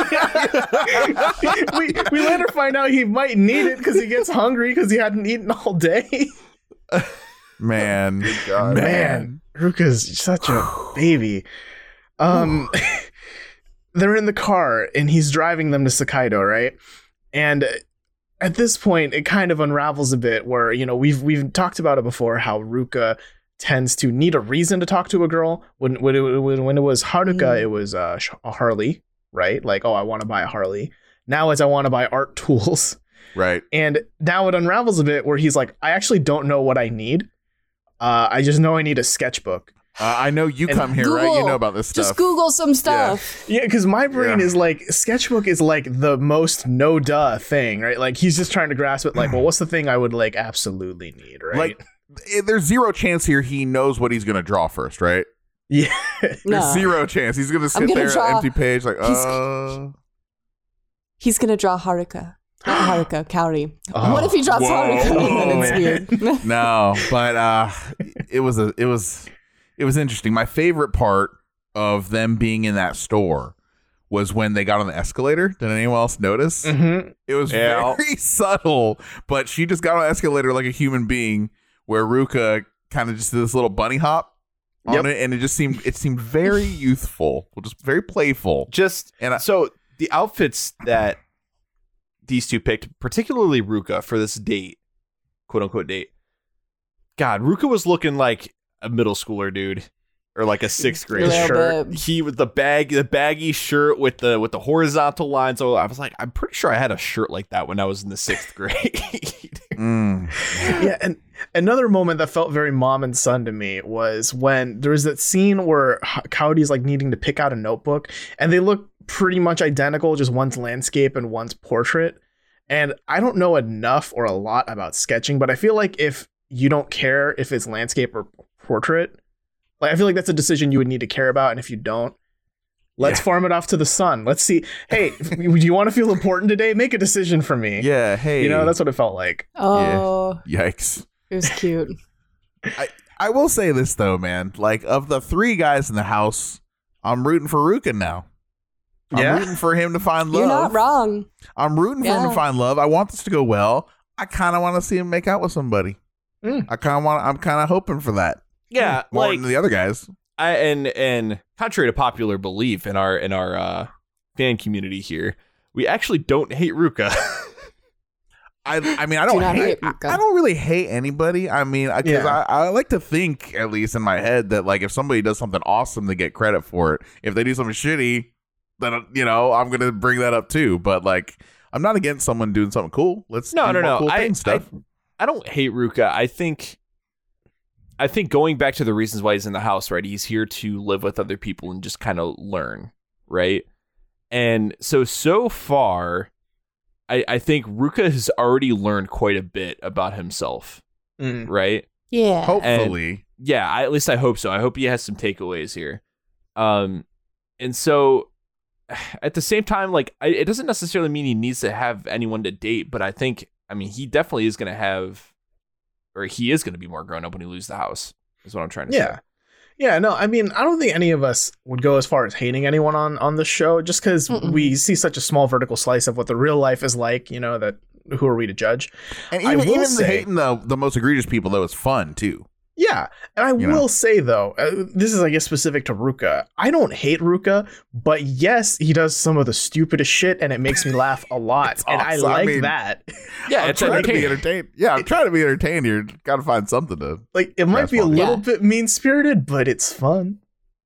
we we later find out he might need it because he gets hungry because he hadn't eaten all day. Man, God. Man, Ruka's such a baby. Um, they're in the car and he's driving them to Sakaido, right? And at this point, it kind of unravels a bit. Where, you know, we've we've talked about it before, how Ruka tends to need a reason to talk to a girl. When when it, when, when it was Haruka, Mm. it was uh, a Harley, right? Like, oh, I want to buy a Harley. Now it's I want to buy art tools. Right. And now it unravels a bit where he's like, I actually don't know what I need. Uh, I just know I need a sketchbook. Uh, I know you And come here, right? You Google. know about this stuff. Just Google some stuff. Yeah, because my brain Yeah. is like, sketchbook is like the most no duh thing, right? Like he's just trying to grasp it. Like, well, what's the thing I would like absolutely need, right? Like, eh, there's zero chance here he knows what he's going to draw first, right? Yeah. There's No. zero chance. He's gonna sit gonna there, draw- empty page, like, he's- uh. He's gonna draw Haruka. Not Haruka, Kaori. Oh. What if he draws Whoa. Haruka and then it's Oh, weird? No, but uh, it was a, it was, it was interesting. My favorite part of them being in that store was when they got on the escalator. Did anyone else notice? Mm-hmm. It was Yeah. very subtle, but she just got on the escalator like a human being, where Ruka kind of just did this little bunny hop on Yep. it, and it just seemed it seemed very youthful, just very playful. Just And I- so the outfits that these two picked, particularly Ruka, for this date, quote unquote date. God, Ruka was looking like a middle schooler, dude, or like a sixth A grade little shirt. bit. He with the bag, the baggy shirt with the with the horizontal lines. So I was like, I'm pretty sure I had a shirt like that when I was in the sixth grade. Mm. Yeah, and another moment that felt very mom and son to me was when there was that scene where Cody's like needing to pick out a notebook, and they look pretty much identical, just one's landscape and one's portrait. And I don't know enough or a lot about sketching, but I feel like if you don't care if it's landscape or portrait, like I feel like that's a decision you would need to care about. And if you don't, let's Yeah. farm it off to the sun. Let's see. Hey, do you want to feel important today? Make a decision for me. Yeah, hey, You know, that's what it felt like. Oh, yikes. it was cute. I will say this though, man. Like, of the three guys in the house, I'm rooting for Ruka now. I'm Yeah? rooting for him to find love. You're not wrong. I'm rooting for him Yeah. to find love. I want this to go well. I kind of want to see him make out with somebody. Mm. I kind of want. I'm kind of hoping for that. yeah, More like than the other guys. I and and contrary to popular belief in our in our uh, fan community here, we actually don't hate Ruka. I. I mean, I Do don't not hate. hate I, Ruka. I don't really hate anybody. I mean, because Yeah. I, I like to think, at least in my head, that like if somebody does something awesome, they get credit for it. If they do something shitty, then you know I'm gonna bring that up too. But like, I'm not against someone doing something cool. Let's No, do no, more no. Cool I, thing stuff. I I don't hate Ruka. I think I think going back to the reasons why he's in the house, right? He's here to live with other people and just kind of learn, right? And so so far, I, I think Ruka has already learned quite a bit about himself, Mm. right? Yeah. Hopefully, Yeah, I, at least I hope so. I hope he has some takeaways here. Um, and so at the same time, like I, it doesn't necessarily mean he needs to have anyone to date, but I think, I mean, he definitely is going to have, or he is going to be more grown up when he leaves the house. Is what I'm trying to Yeah. say. Yeah, no, I mean, I don't think any of us would go as far as hating anyone on on the show, just because Mm-mm. we see such a small vertical slice of what the real life is like. You know, that who are we to judge? and I even will even say- hating the the most egregious people though is fun too. Yeah, and I You will know. say though, uh, this is I guess specific to Ruka. I don't hate Ruka, but yes, he does some of the stupidest shit, and it makes me laugh a lot, It's and I awesome. I like mean- that. Yeah, I'm it's trying to be entertaining. entertained. Yeah, I'm trying to be entertained here. Got to find something to. Like it might That's be a fun. little Yeah. bit mean spirited, but it's fun.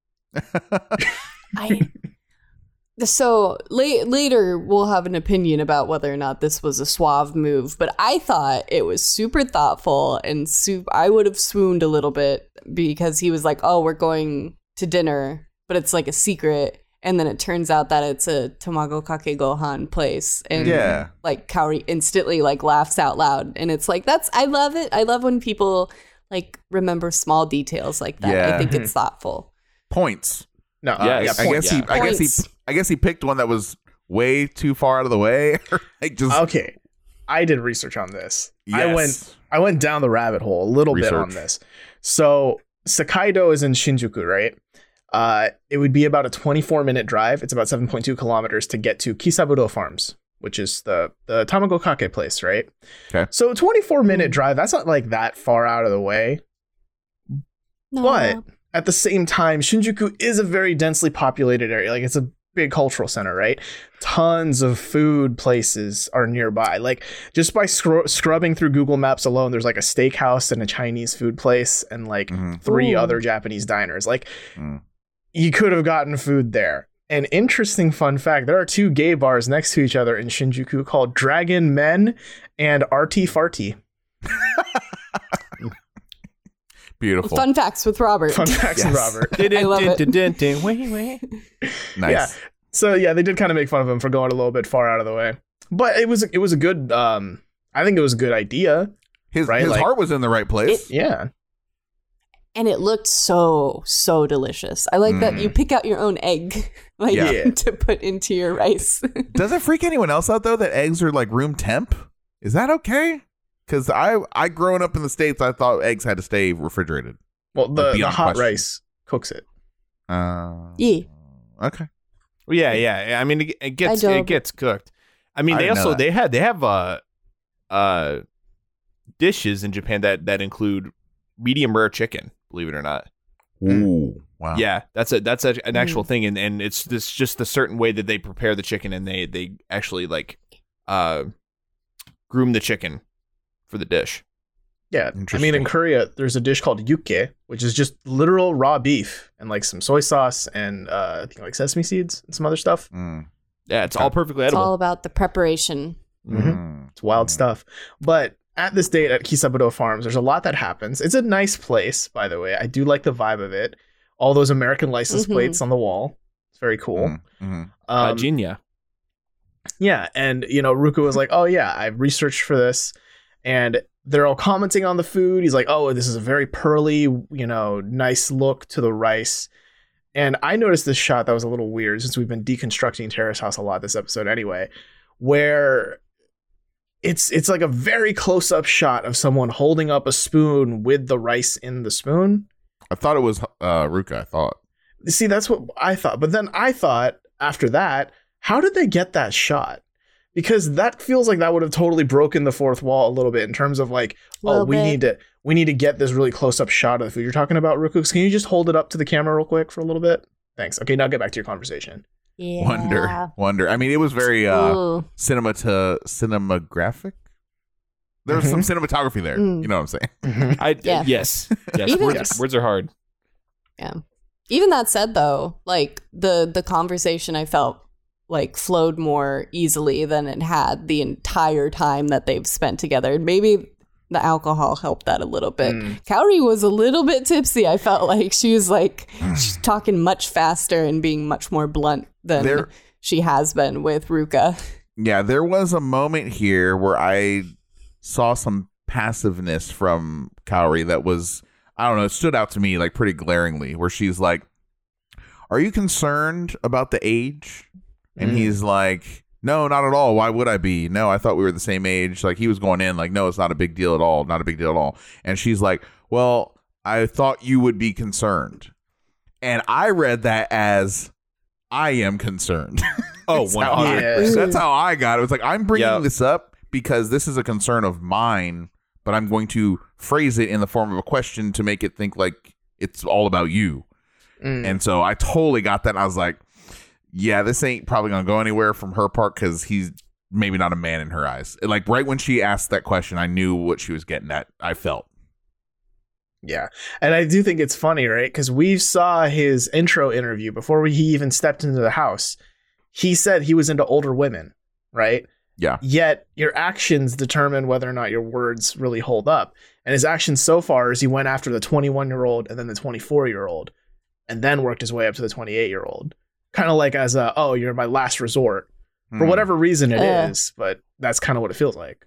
I so la- later we'll have an opinion about whether or not this was a suave move, but I thought it was super thoughtful and su- I would have swooned a little bit because he was like, "Oh, we're going to dinner," but it's like a secret, and then it turns out that it's a Tamago Kake Gohan place, and Yeah. like Kaori instantly like laughs out loud, and it's like that's I love it. I love when people like remember small details like that. Yeah. I think it's thoughtful. Points. No, Uh, yeah, Yes. I points. guess he. I guess he. Points. I guess he picked one that was way too far out of the way. like just. Okay, I did research on this. I yes. went I went down the rabbit hole a little bit on Research. this. So Sakaido is in Shinjuku, right? Uh, it would be about a twenty-four minute drive. It's about seven point two kilometers to get to Kisaburo Farms, which is the the Tamago Kake place, right? Okay. So twenty-four minute drive. That's not like that far out of the way. No. But at the same time, Shinjuku is a very densely populated area. Like it's a big cultural center, right? Tons of food places are nearby. Like just by scro- scrubbing through Google Maps alone, there's like a steakhouse and a Chinese food place and like Mhm. three Ooh. other Japanese diners. Like Mm. you could have gotten food there. An interesting fun fact, there are two gay bars next to each other in Shinjuku called Dragon Men and Arty Farty. Beautiful. Fun facts with Robert. Fun facts, Yes. Robert. I love it. Wait, wait. Nice. Yeah. So yeah, they did kind of make fun of him for going a little bit far out of the way, but it was it was a good. Um, I think it was a good idea. His Right, his like- heart was in the right place. Yeah. And it looked so, so delicious. I like mm. that you pick out your own egg like Yeah. to put into your rice. Does it freak anyone else out though that eggs are like room temp? Is that okay? Because I, I growing up in the States, I thought eggs had to stay refrigerated. Well, the, Like, the beyond hot question. rice cooks it. Uh, Yeah. Okay. Well, yeah, yeah. I mean, it, it gets I don't- it gets cooked. I mean, I they didn't know also that. they had they have uh uh dishes in Japan that that include medium rare chicken. Believe it or not. Ooh. Wow. Yeah, that's a that's a, an actual Mm. thing, and, and it's this just a certain way that they prepare the chicken, and they they actually like uh groom the chicken for the dish. Yeah, I mean, Interesting. in Korea, there's a dish called yukke, which is just literal raw beef and like some soy sauce and uh, I think like sesame seeds and some other stuff. Mm. Yeah, it's all perfectly It's edible. all about the preparation. Mm. It's wild Mm. stuff. But at this date at Kisabudo Farms, there's a lot that happens. It's a nice place, by the way. I do like the vibe of it. All those American license Mhm. plates on the wall. It's very cool. Mm. Mm. uh, Um, Jinya. Yeah, and you know, Ruka was like, "Oh yeah, I've researched for this," and they're all commenting on the food. He's like, "Oh, this is a very pearly, you know, nice look to the rice." And I noticed this shot that was a little weird since we've been deconstructing Terrace House a lot this episode anyway, where it's it's like a very close up shot of someone holding up a spoon with the rice in the spoon. I thought it was uh, Ruka. I thought. See, that's what I thought. But then I thought after that, how did they get that shot? Because that feels like that would have totally broken the fourth wall a little bit in terms of like, oh, Little we bit. need to we need to get this really close up shot of the food you're talking about, Ruku. Can you just hold it up to the camera real quick for a little bit? Thanks. Okay, now get back to your conversation. Yeah. Wonder. Wonder. I mean, it was very uh, Ooh. cinema to cinematographic. There was some cinematography there. Mm. You know what I'm saying? I Yeah. yes yes Even- words, Yes. words are hard. Yeah. Even that said, though, like the the conversation I felt like flowed more easily than it had the entire time that they've spent together. Maybe the alcohol helped that a little bit. Mm. Kaori was a little bit tipsy. I felt like she was like she's talking much faster and being much more blunt than There- she has been with Ruka. Yeah, there was a moment here where I saw some passiveness from Kaori that was, I don't know, it stood out to me like pretty glaringly, where she's like, "Are you concerned about the age?" And Mm. he's like, "No, not at all. Why would I be? No, I thought we were the same age." Like he was going in like, "No, it's not a big deal at all. Not a big deal at all." And she's like, "Well, I thought you would be concerned." And I read that as, I am concerned. Oh, That's one how I- hundred Yeah. percent. That's how I got it. It was like, I'm bringing Yep. this up because this is a concern of mine, but I'm going to phrase it in the form of a question to make it think like it's all about you. Mm. And so I totally got that. And I was like, yeah, this ain't probably going to go anywhere from her part because he's maybe not a man in her eyes. Like right when she asked that question, I knew what she was getting at. I felt. Yeah. And I do think it's funny, right? Because we saw his intro interview before he even stepped into the house. He said he was into older women, right? Yeah. Yet your actions determine whether or not your words really hold up. And his actions so far is he went after the twenty-one year old and then the twenty-four year old and then worked his way up to the twenty-eight year old. Kind of like as a, oh, you're my last resort for Hmm. whatever reason it Uh. is. But that's kind of what it feels like.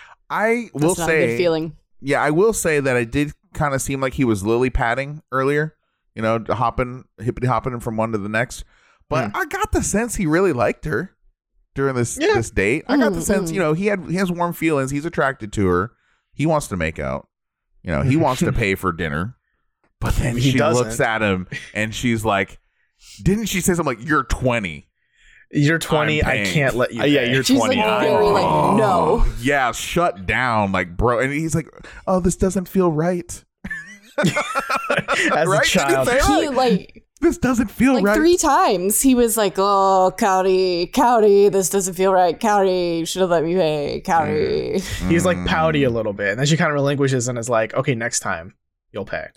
I will That's not a say, good feeling. yeah, I will say that it did kind of seem like he was lily padding earlier, you know, hopping, hippity hopping from one to the next. But I got the sense he really liked her during this Yeah. this date. I got the Mm, sense, mm. you know, he had he has warm feelings. He's attracted to her. He wants to make out. You know, he wants to pay for dinner. But then He she doesn't. looks at him and she's like, "Didn't she say something like you're twenty?" You're twenty. I'm I paying. can't let you. Uh, yeah, pay. you're She's twenty. like I'm- very like no. Yeah, shut down, like bro. And he's like, "Oh, this doesn't feel right." As Right? a child. Did he say He like This doesn't feel like right. three times he was like, "Oh, Cowdy, Cowdy, this doesn't feel right. Cowdy, should have let me pay. Cowdy." He's like Mm. pouty a little bit, and then she kind of relinquishes and is like, "Okay, next time you'll pay."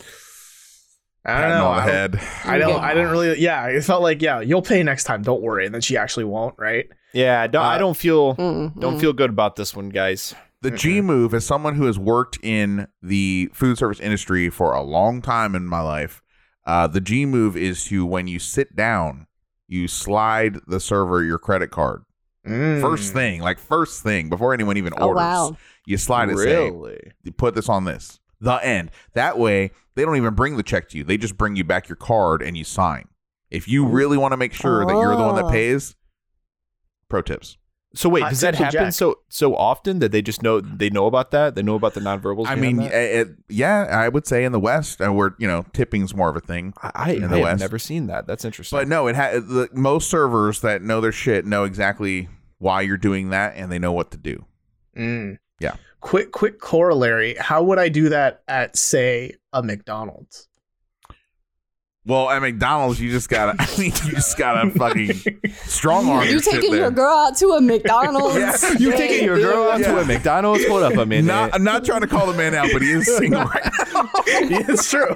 I don't Patting know. on the I don't, head. I don't. I didn't really. Yeah, it felt like, yeah, you'll pay next time. Don't worry. And then she actually won't. Right? Yeah, I don't, I Uh, don't feel Mm, don't mm. feel good about this one, guys. The G move, as someone who has worked in the food service industry for a long time in my life, uh, the G move is to, when you sit down, you slide the server your credit card. Mm. First thing, like first thing, before anyone even Oh, orders, wow. you slide it. Say, Really? you put this on this. The end. That way, they don't even bring the check to you. They just bring you back your card and you sign. If you really want to make sure oh. that you're the one that pays, pro tips. So wait, does that happen Jack. so so often that they just know they know about that? They know about the nonverbals? I mean, it, yeah, I would say in the West, uh, where you know tipping's more of a thing. I, in I the have West. never seen that. That's interesting. But no, it ha- the, most servers that know their shit know exactly why you're doing that, and they know what to do. Mm. Yeah. Quick, quick corollary. How would I do that at, say, a McDonald's? Well, at McDonald's, you just gotta, I mean, you just gotta fucking strong arm. You taking your girl out to a McDonald's? Yeah. You taking your girl out yeah. to a McDonald's? Hold up a minute. Not, I'm not trying to call the man out, but he is single right now. It's true.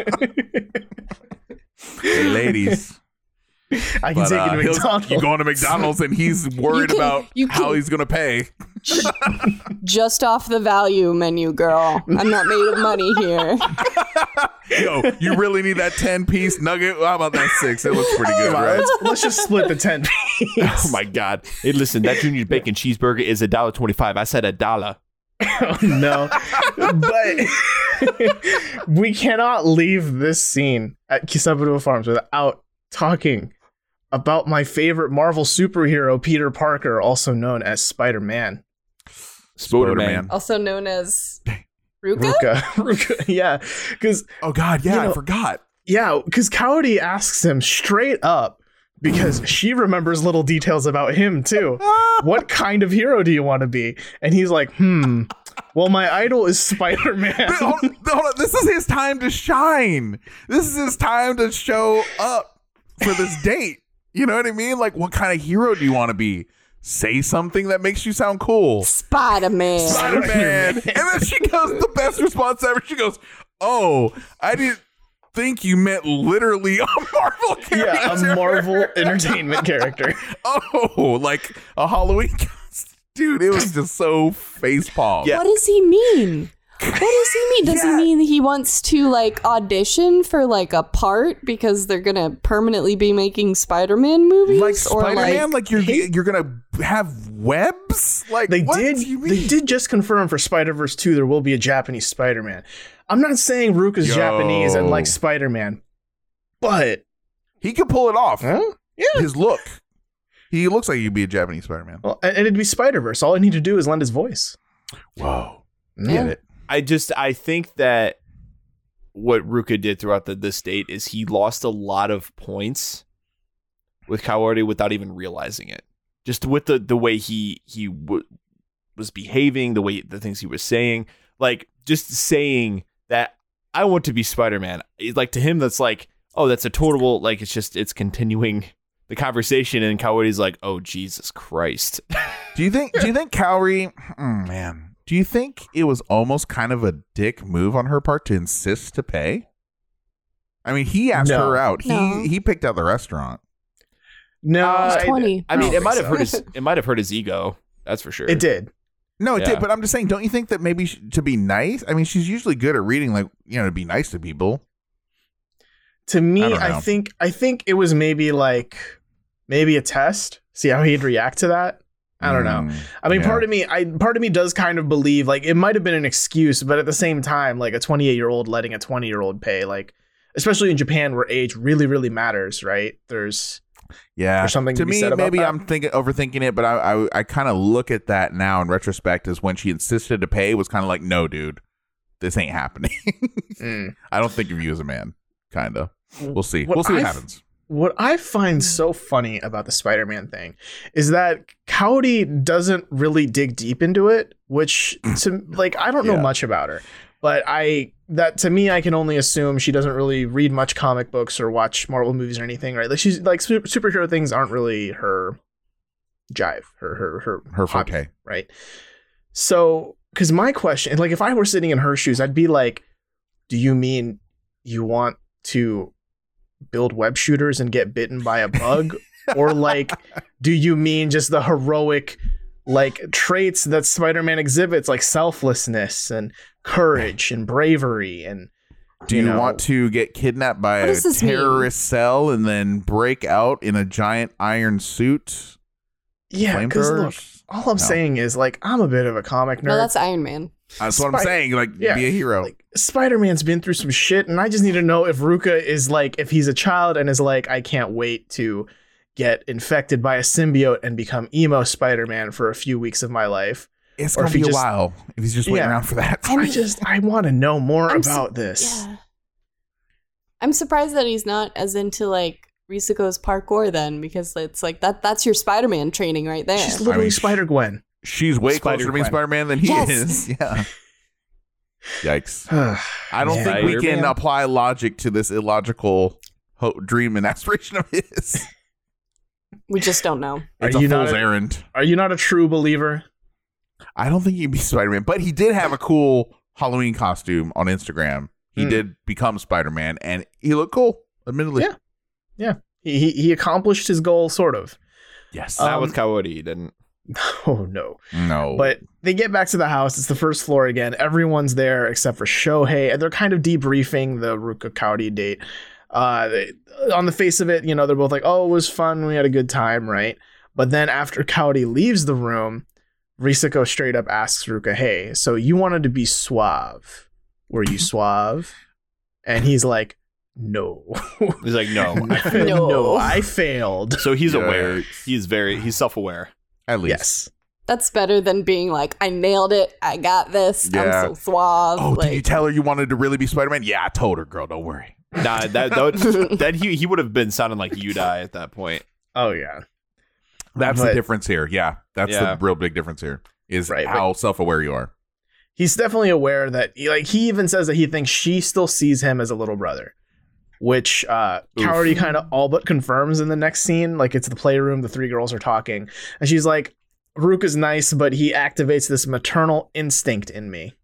Hey, ladies. I can but, take uh, you to McDonald's. You going to McDonald's and he's worried can, about how he's going to pay. Just off the value menu, girl. I'm not made of money here. Yo, you really need that ten piece nugget? How about that six? It looks pretty good, right? Let's, let's just split the ten piece. Oh my God. Hey, listen, that Junior's Bacon Cheeseburger is a dollar twenty-five. I said a dollar. Oh, no. But we cannot leave this scene at Kisabuto Farms without talking about my favorite Marvel superhero, Peter Parker, also known as Spider-Man. Spider-Man. Also known as Ruka? Ruka. Ruka. Yeah. Because oh God, yeah, you know, I forgot. Yeah, because Kaori asks him straight up, because she remembers little details about him too. What kind of hero do you want to be? And he's like, hmm. Well, my idol is Spider-Man. hold, hold on. This is his time to shine. This is his time to show up for this date. You know what I mean? Like, what kind of hero do you want to be? Say something that makes you sound cool. Spider-Man. Spider-Man. And then she goes, the best response ever. She goes, oh, I didn't think you meant literally a Marvel character. Yeah, a Marvel entertainment character. Oh, like a Halloween costume. Dude, it was just so facepalm. Yeah. What does he mean? What does he mean? Does yeah. he mean he wants to like audition for like a part because they're gonna permanently be making Spider-Man movies? Like Spider-Man, like, like you're hey, you're gonna have webs? Like they what did. Do you mean? They did just confirm for Spider-Verse two there will be a Japanese Spider-Man. I'm not saying Ruka's Yo. Japanese and like Spider-Man, but he could pull it off. Huh? Yeah, his look. He looks like he'd be a Japanese Spider-Man. Well, and it'd be Spider-Verse. All I need to do is lend his voice. Whoa, yeah. Get it. I just, I think that what Ruka did throughout the, this date is he lost a lot of points with Kaori without even realizing it. Just with the, the way he, he w- was behaving, the way, the things he was saying, like just saying that I want to be Spider-Man. Like to him, that's like, oh, that's a total, like, it's just, it's continuing the conversation. And Kaori's like, oh, Jesus Christ. Do you think, do you think Kaori, oh, man. Do you think it was almost kind of a dick move on her part to insist to pay? I mean, he asked no. her out. No. He he picked out the restaurant. No, uh, I, twenty. I, I mean, it might have so. hurt his. It might have hurt his ego. That's for sure. It did. No, it yeah. did. But I'm just saying, don't you think that maybe she, to be nice? I mean, she's usually good at reading, like you know, to be nice to people. To me, I, I think I think it was maybe like maybe a test. See how he'd react to that. I don't know. I mean, yeah. part of me, I part of me does kind of believe like it might have been an excuse, but at the same time, like a twenty-eight year old letting a twenty year old pay, like especially in Japan where age really, really matters, right? There's yeah, there's something to, to be me. Said about maybe that. I'm thinking overthinking it, but I I, I kind of look at that now in retrospect as when she insisted to pay was kind of like, no, dude, this ain't happening. mm. I don't think of you as a man. Kind of. We'll see. What we'll see what I've, happens. What I find so funny about the Spider-Man thing is that Kaori doesn't really dig deep into it, which to like I don't know yeah. much about her, but I that to me I can only assume she doesn't really read much comic books or watch Marvel movies or anything, right? Like she's like super, superhero things aren't really her jive, her her her her hobby, forte, right? So, because my question, like, if I were sitting in her shoes, I'd be like, "Do you mean you want to build web shooters and get bitten by a bug, or like, do you mean just the heroic?" like traits that Spider-Man exhibits, like selflessness and courage and bravery. And do you, you know, want to get kidnapped by a terrorist mean? cell and then break out in a giant iron suit? Yeah, because look, All I'm No. saying is, like, I'm a bit of a comic nerd. No, that's Iron Man. That's what I'm Spi- saying. Like, Yeah. be a hero. Like, Spider-Man's been through some shit, and I just need to know if Ruka is like, if he's a child and is like, I can't wait to get infected by a symbiote and become emo Spider-Man for a few weeks of my life. it's or gonna if he be a just- while if he's just waiting Yeah. around for that. I I mean- just, I want to know more I'm su- about this. Yeah. I'm surprised that he's not as into like Risiko's parkour then, because it's like that that's your Spider-Man training right there. She's literally I mean, Spider-Gwen. She's way closer to being Spider-Gwen. Spider-Man than he Yes. is. Yeah. Yikes. I don't Yeah. think we can Spider-Man. apply logic to this illogical ho- dream and aspiration of his. We just don't know. Are It's a you not fool's a- errand. Are you not a true believer? I don't think he'd be Spider-Man, but he did have a cool Halloween costume on Instagram. He Hmm. did become Spider-Man, and he looked cool, admittedly. Yeah. He, he, he accomplished his goal, sort of. Yes. Um, Not with Coyote, he didn't. Oh, no. no. But they get back to the house. It's the first floor again. Everyone's there except for Shohei, and they're kind of debriefing the Ruka Kaori date. Uh, they, on the face of it, you know, they're both like, "Oh, it was fun. We had a good time, right?" But then after Kaori leaves the room, Risiko straight up asks Ruka, "Hey, so you wanted to be suave? Were you suave?" And he's like, "No, He's like, no. I- No. no, I failed." so he's Yikes. aware. He's very, he's self-aware. At least. Yes. That's better than being like, I nailed it. I got this. Yeah. I'm so suave. Oh, like, did you tell her you wanted to really be Spider-Man? Yeah, I told her, girl. Don't worry. Nah, that, that then he he would have been sounding like Yudai at that point. Oh yeah. That's But- the difference here. Yeah, that's Yeah. the real big difference here. Is Right, how self-aware you are. He's definitely aware that, like, he even says that he thinks she still sees him as a little brother, which uh Oof. Kaori kind of all but confirms in the next scene. Like, it's the playroom, the three girls are talking, and she's like, Ruka's nice, but he activates this maternal instinct in me.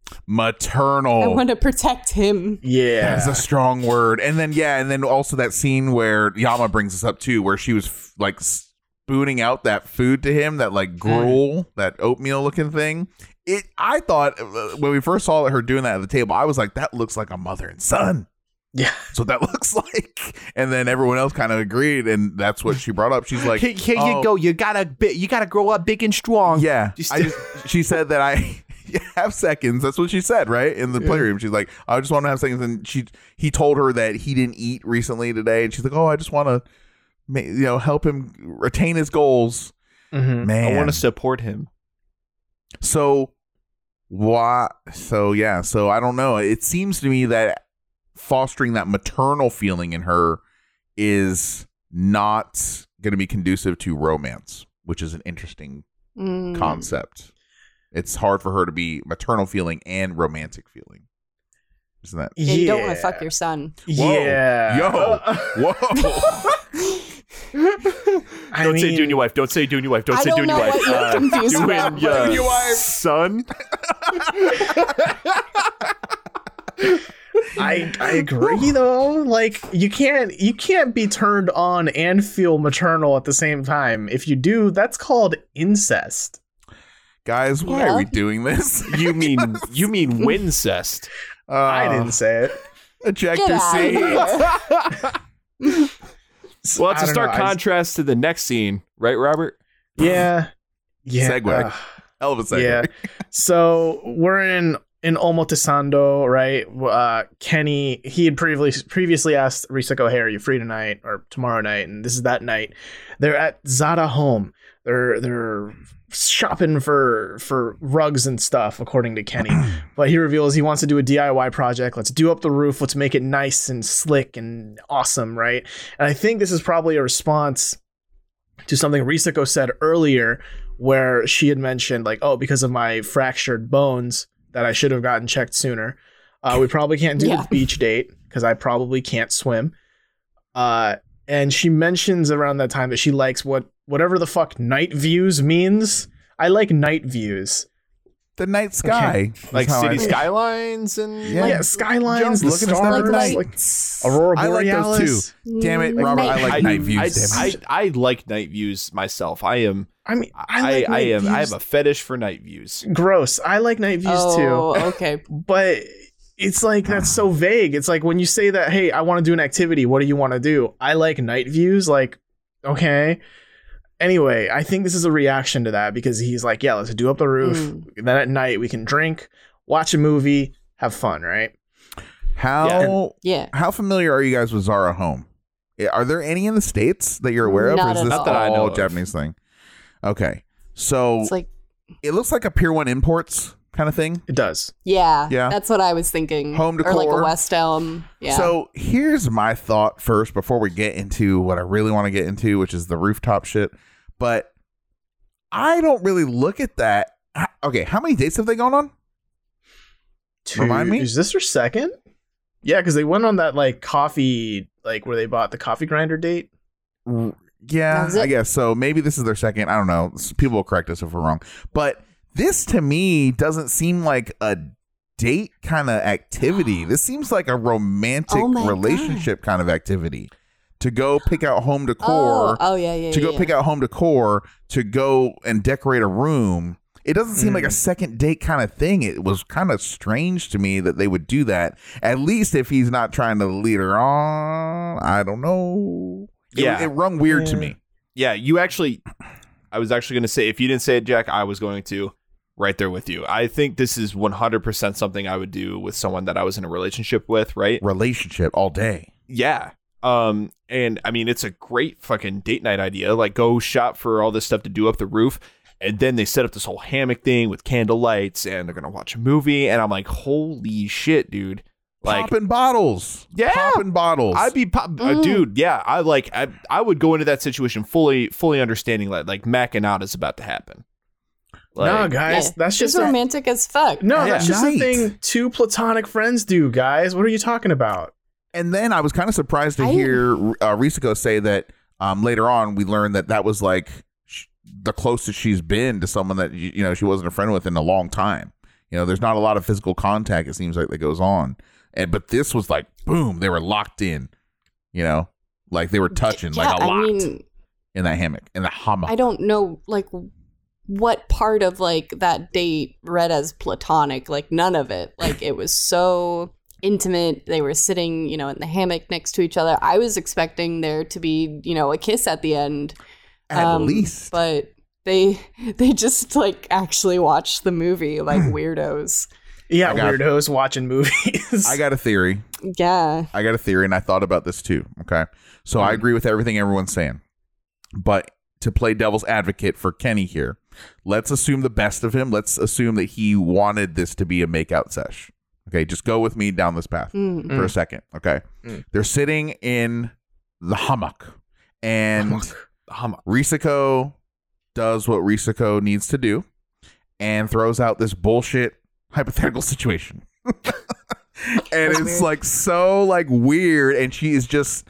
Maternal. I want to protect him. Yeah. That's a strong word. And then, yeah, and then also that scene where Yama brings us up too, where she was f- like spooning out that food to him, that like gruel, that oatmeal looking thing. It. I thought uh, when we first saw her doing that at the table, I was like, that looks like a mother and son. Yeah. So that looks like. And then everyone else kind of agreed, and that's what she brought up. She's like, Here, here oh, you go. You gotta, bi- you gotta grow up big and strong. Yeah. Just- I just, she said that I have seconds. That's what she said, right? In the playroom. She's like, I just want to have seconds. And she he told her that he didn't eat recently today. And she's like, oh, I just want to, you know, help him retain his goals. Mhm. Man. I want to support him. So why? So yeah. So I don't know. It seems to me that fostering that maternal feeling in her is not going to be conducive to romance, which is an interesting Mm. concept. It's hard for her to be maternal feeling and romantic feeling. Isn't that? Yeah, you don't want Yeah. to fuck your son. Whoa. Yeah. Yo. Whoa. I Don't say mean, doing your wife. Don't say doing your wife. Don't I say don't doing your know wife. what you're confused doing about. your Doing your wife. son. I I agree though. Like, you can't you can't be turned on and feel maternal at the same time. If you do, that's called incest. Guys, why Yeah. are we doing this? You mean you mean wincest? Uh, I didn't say it. eject Get your out of seat. here. Well, it's I a don't stark know, I- contrast to the next scene, right, Robert? Yeah. Yeah. Segue. uh, Hell of a segue. yeah. So we're in in Omotesando, right? Uh, Kenny, he had previously previously asked Risako, "Hey, are you free tonight or tomorrow night?" And this is that night. They're at Zada home. They're they're shopping for for rugs and stuff, according to Kenny. But he reveals he wants to do a D I Y project. Let's do up the roof. Let's make it nice and slick and awesome, right? And I think this is probably a response to something Risako said earlier, where she had mentioned, like, oh, because of my fractured bones that I should have gotten checked sooner. Uh, we probably can't do Yeah. the beach date because I probably can't swim. Uh, and she mentions around that time that she likes what whatever the fuck night views means. I like night views. The night sky. Like That's how city I- skylines and Yeah. Yeah, skylines, the looking at stuff stars, at Like night. like lights. Aurora I like Borealis. those too. Damn it, Mm, Robert, I night- like I, night views. I, damn it. I, I like night views myself. I am. I mean, I, I, like I, night am. I views. have a fetish for night views. Gross. I like night views Oh, too. okay. But it's like, that's so vague. It's like when you say that, hey, I want to do an activity. What do you want to do? I like night views. Like, okay. anyway, I think this is a reaction to that because he's like, yeah, let's do up the roof. Mm. Then at night we can drink, watch a movie, have fun, right? How yeah. How familiar are you guys with Zara Home? Are there any in the States that you're aware Not of? Or is this all. all Japanese thing? Okay. So it's like it looks like a Pier One Imports kind of thing. It does. Yeah. Yeah. That's what I was thinking. Home decor. Or like a West Elm. Yeah. So here's my thought first before we get into what I really want to get into, which is the rooftop shit. But I don't really look at that. Okay. How many dates have they gone on? Two. Remind me. Is this her second? Yeah, because they went on that like coffee, like where they bought the coffee grinder date. Yeah, I guess so. Maybe this is their second. I don't know. People will correct us if we're wrong. But this to me doesn't seem like a date kind of activity. This seems like a romantic oh relationship God. kind of activity. To go pick out home decor. Oh, oh yeah, yeah. To go yeah. pick out home decor. To go and decorate a room. It doesn't seem mm. like a second date kind of thing. It was kind of strange to me that they would do that. At least if he's not trying to lead her on. I don't know. It, yeah. It rung weird yeah. to me. Yeah, you actually, I was actually going to say, if you didn't say it, Jack, I was going to right there with you. I think this is one hundred percent something I would do with someone that I was in a relationship with, right? Relationship all day. Yeah. Um, and I mean, it's a great fucking date night idea. Like, go shop for all this stuff to do up the roof. And then they set up this whole hammock thing with candle lights, and they're going to watch a movie. And I'm like, holy shit, dude. Like, popping bottles. Yeah. Popping bottles. I'd be, pop- mm. uh, dude, yeah. I like, I, I would go into that situation fully, fully understanding that, like, macking out is about to happen. Like, no, guys, yeah. that's just it's a, romantic as fuck. No, yeah. that's just Night. a thing two platonic friends do, guys. What are you talking about? And then I was kind of surprised to I hear uh, Risako say that um, later on we learned that that was like sh- the closest she's been to someone that you, you know she wasn't a friend with in a long time. You know, there's not a lot of physical contact. It seems like that goes on, and but this was like boom, they were locked in. You know, like they were touching yeah, like a lot I mean, in that hammock in the hammock. I don't know, like what part of like that date read as platonic. Like none of it. Like it was so intimate. They were sitting, you know, in the hammock next to each other. I was expecting there to be, you know, a kiss at the end. At um, least. But they they just like actually watched the movie like weirdos. Yeah, got, weirdos watching movies. I got a theory. Yeah. I got a theory, and I thought about this too. Okay. So mm. I agree with everything everyone's saying. But to play devil's advocate for Kenny here, let's assume the best of him. Let's assume that he wanted this to be a makeout sesh. Okay, just go with me down this path mm. for a second. Okay. Mm. They're sitting in the hammock, and Hammock. Hammock. Risako does what Risako needs to do and throws out this bullshit hypothetical situation. And it's like so like weird, and she is just,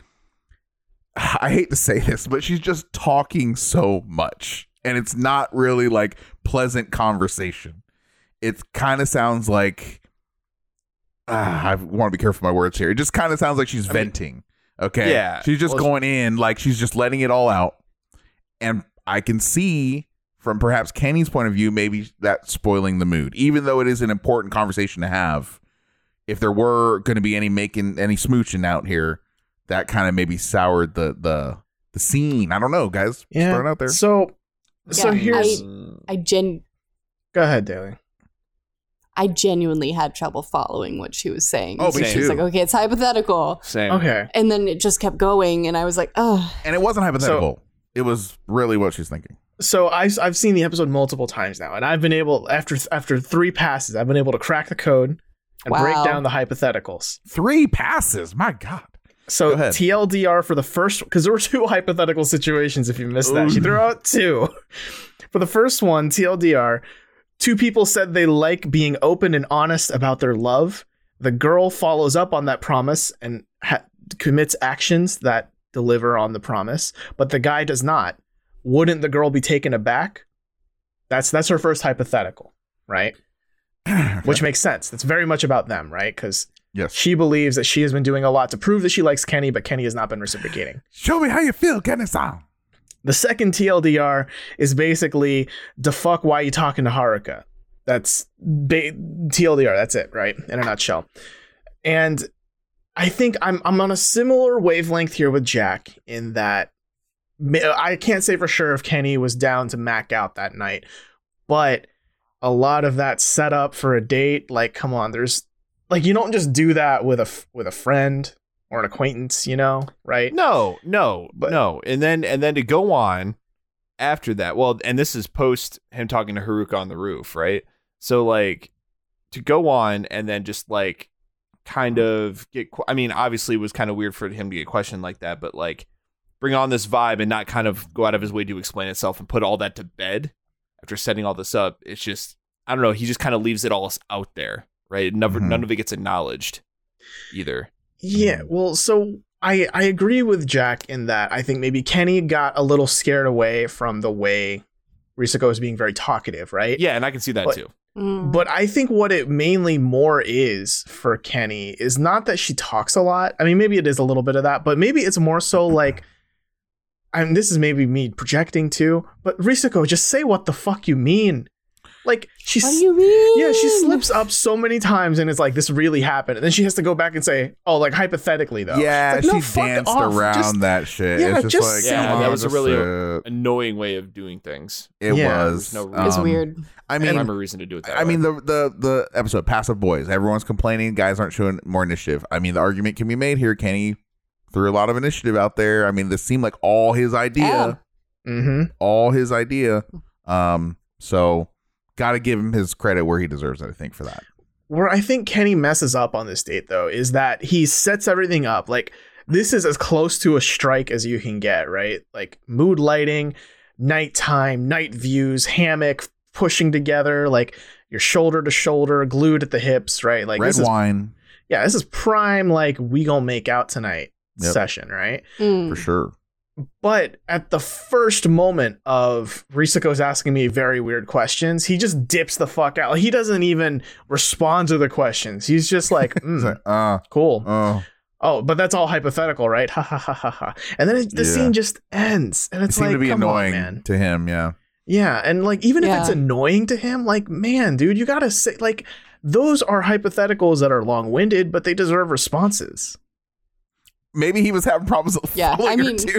I hate to say this, but she's just talking so much, and it's not really like pleasant conversation. It kind of sounds like uh, I want to be careful with my words here. It just kind of sounds like she's I venting. Mean, okay, yeah, she's just well, going in like she's just letting it all out, and I can see from perhaps Kenny's point of view, maybe that's spoiling the mood, even though it is an important conversation to have. If there were going to be any making any smooching out here, that kind of maybe soured the the the scene. I don't know, guys. Yeah. Starting out there. So, so Yeah, here's. I gen. Go ahead, Daly. I genuinely had trouble following what she was saying. Oh, so me she too. was like, okay, it's hypothetical. Same. Okay. And then it just kept going, and I was like, oh. And it wasn't hypothetical. So, it was really what she's thinking. So I've I've seen the episode multiple times now, and I've been able after after three passes, I've been able to crack the code and Wow. break down the hypotheticals. Three passes. My God. So T L D R for the first, because there were two hypothetical situations. If you missed that, Ooh. she threw out two. For the first one, T L D R, two people said they like being open and honest about their love. The girl follows up on that promise and ha- commits actions that deliver on the promise, but the guy does not. Wouldn't the girl be taken aback? That's that's her first hypothetical, right? Which makes sense. That's very much about them, right? Because yes. she believes that she has been doing a lot to prove that she likes Kenny, but Kenny has not been reciprocating. Show me how you feel, Kenny-san. The second T L D R is basically, the fuck, why you talking to Haruka? That's ba- T L D R. That's it, right? In a nutshell. And I think I'm I'm on a similar wavelength here with Jack in that I can't say for sure if Kenny was down to mac out that night, but a lot of that setup for a date, like, come on, there's like, you don't just do that with a with a friend or an acquaintance, you know, right? No, no, But- no. And then and then to go on after that, well, and this is post him talking to Haruka on the roof, right? So like to go on and then just like kind of get, qu- I mean, obviously it was kind of weird for him to get questioned like that, but like bring on this vibe and not kind of go out of his way to explain itself and put all that to bed after setting all this up. It's just, I don't know. He just kind of leaves it all out there, right? Never, Mhm. none of it gets acknowledged either. Yeah, well, so I I agree with Jack in that I think maybe Kenny got a little scared away from the way Risako is being very talkative, right? Yeah, and I can see that But- too. Mm. But I think what it mainly more is for Kenny is not that she talks a lot. I mean, maybe it is a little bit of that, but maybe it's more so like, and this is maybe me projecting too, but Risako, just say what the fuck you mean. Like, she's. What do you mean? Yeah, she slips up so many times and it's like, this really happened. And then she has to go back and say, oh, like hypothetically though. Yeah, It's like, no, she fuck danced off. around Just- that shit. yeah, it's just, just like, say Yeah, come that on, was a just really sit. annoying way of doing things. It Yeah, was. there's no It's um, weird. I I mean, mean, a reason to do it that I way. mean the the the episode Passive Boys. Everyone's complaining. Guys aren't showing more initiative. I mean, the argument can be made here. Kenny threw a lot of initiative out there. I mean, this seemed like all his idea. Yeah. Mm-hmm. All his idea. Um. So, got to give him his credit where he deserves it. I think for that. Where I think Kenny messes up on this date, though, is that he sets everything up. Like, this is as close to a strike as you can get, right? Like, mood lighting, nighttime, night views, hammock, pushing together, like, you're shoulder to shoulder, glued at the hips, right? Like, Red this is, wine yeah, this is prime, like, we gonna make out tonight Yep. session, right? Mm. for sure. But at the first moment of Risako's asking me very weird questions, he just dips the fuck out. He doesn't even respond to the questions. He's just like, It's mm, like, uh, cool. oh, Oh, but that's all hypothetical, right? Ha ha ha ha ha. And then it, the Yeah. scene just ends. And it it's seemed like, to be come annoying on, man. to him. Yeah. Yeah. And like, even if Yeah. it's annoying to him, like, man, dude, you gotta say, like, those are hypotheticals that are long winded, but they deserve responses. Maybe he was having problems Yeah, following I her mean- too.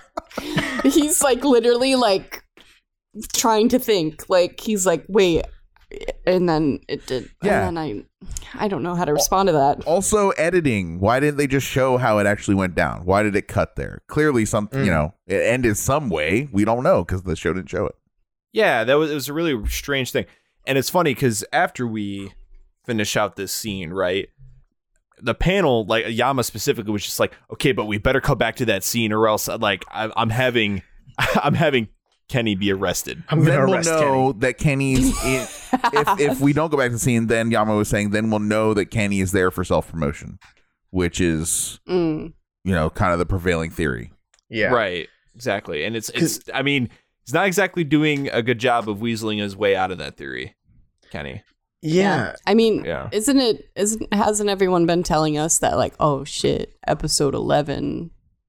He's like literally like trying to think. Like he's like, wait, and then it did. Yeah. And then I, I don't know how to respond to that. Also, editing. Why didn't they just show how it actually went down? Why did it cut there? Clearly, something you Mm. know, it ended some way. We don't know because the show didn't show it. Yeah, that was it was a really strange thing. And it's funny because after we finish out this scene, right? The panel, like Yama specifically, was just like, okay, but we better come back to that scene or else like I, I'm having I'm having Kenny be arrested. I'm gonna Then we'll arrest know Kenny. that Kenny's in, if if we don't go back to the scene, then Yama was saying, then we'll know that Kenny is there for self promotion, which is Mm. you know kind of the prevailing theory. Yeah. Right. Exactly. And it's it's I mean, he's not exactly doing a good job of weaseling his way out of that theory, Kenny. Yeah. I mean, Yeah. isn't it? Isn't hasn't everyone been telling us that like, oh shit, episode eleven,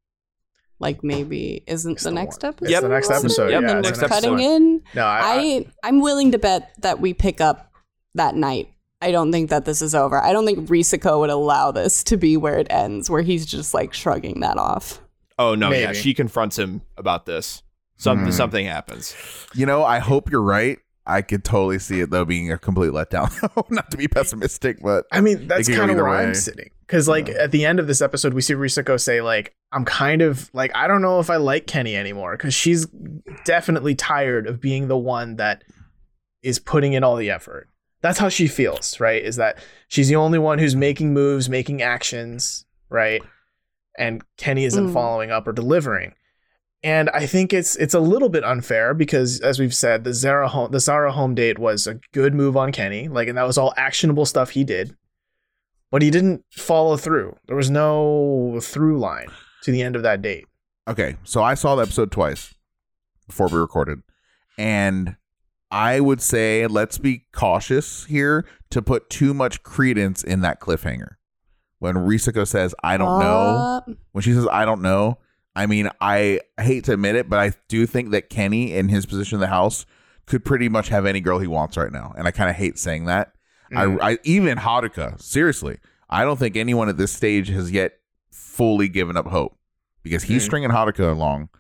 like maybe isn't It's the the next one. episode? It's the next episode, Yep, yeah, and it's they're the next cutting episode. in. No, I, I I I'm willing to bet that we pick up that night. I don't think that this is over. I don't think Risako would allow this to be where it ends, where he's just like shrugging that off. Oh no, yeah. Maybe. She confronts him about this. Something Hmm. something happens. You know, I hope you're right. I could totally see it though being a complete letdown. Not to be pessimistic, but I mean, that's It could go kind of either where I'm way. sitting. Because, like, Yeah. at the end of this episode, we see Risako say, like, I'm kind of, like, I don't know if I like Kenny anymore. Because she's definitely tired of being the one that is putting in all the effort. That's how she feels, right? Is that she's the only one who's making moves, making actions, right? And Kenny isn't Mm. following up or delivering. And I think it's it's a little bit unfair because, as we've said, the Zara home the Zara home date was a good move on Kenny, like, and that was all actionable stuff he did, but he didn't follow through. There was no through line to the end of that date. okay. So I saw the episode twice before we recorded, and I would say let's be cautious here to put too much credence in that cliffhanger. When Risako says, "I don't know," Uh, when she says, "I don't know," I mean, I hate to admit it, but I do think that Kenny, in his position in the house, could pretty much have any girl he wants right now. And I kind of hate saying that. Mm. I, I even Haruka, seriously, I don't think anyone at this stage has yet fully given up hope because he's Mm. stringing Haruka along.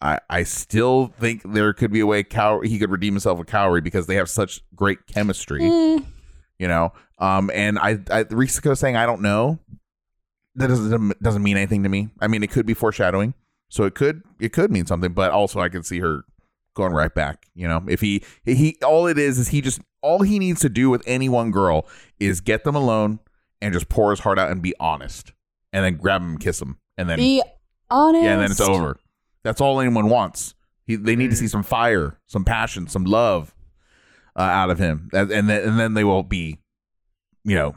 I, I still think there could be a way Cow- he could redeem himself with Cowrie because they have such great chemistry, Mm. you know. Um, and I, I Risako saying I don't know, that doesn't doesn't mean anything to me. I mean, it could be foreshadowing, so it could it could mean something, but also I can see her going right back. You know, if he he all it is is he just all he needs to do with any one girl is get them alone and just pour his heart out and be honest, and then grab him and kiss him, and then Be honest. yeah, and then it's over. That's all anyone wants. He, they need to see some fire, some passion, some love uh, out of him, and, and then and then they will be, you know,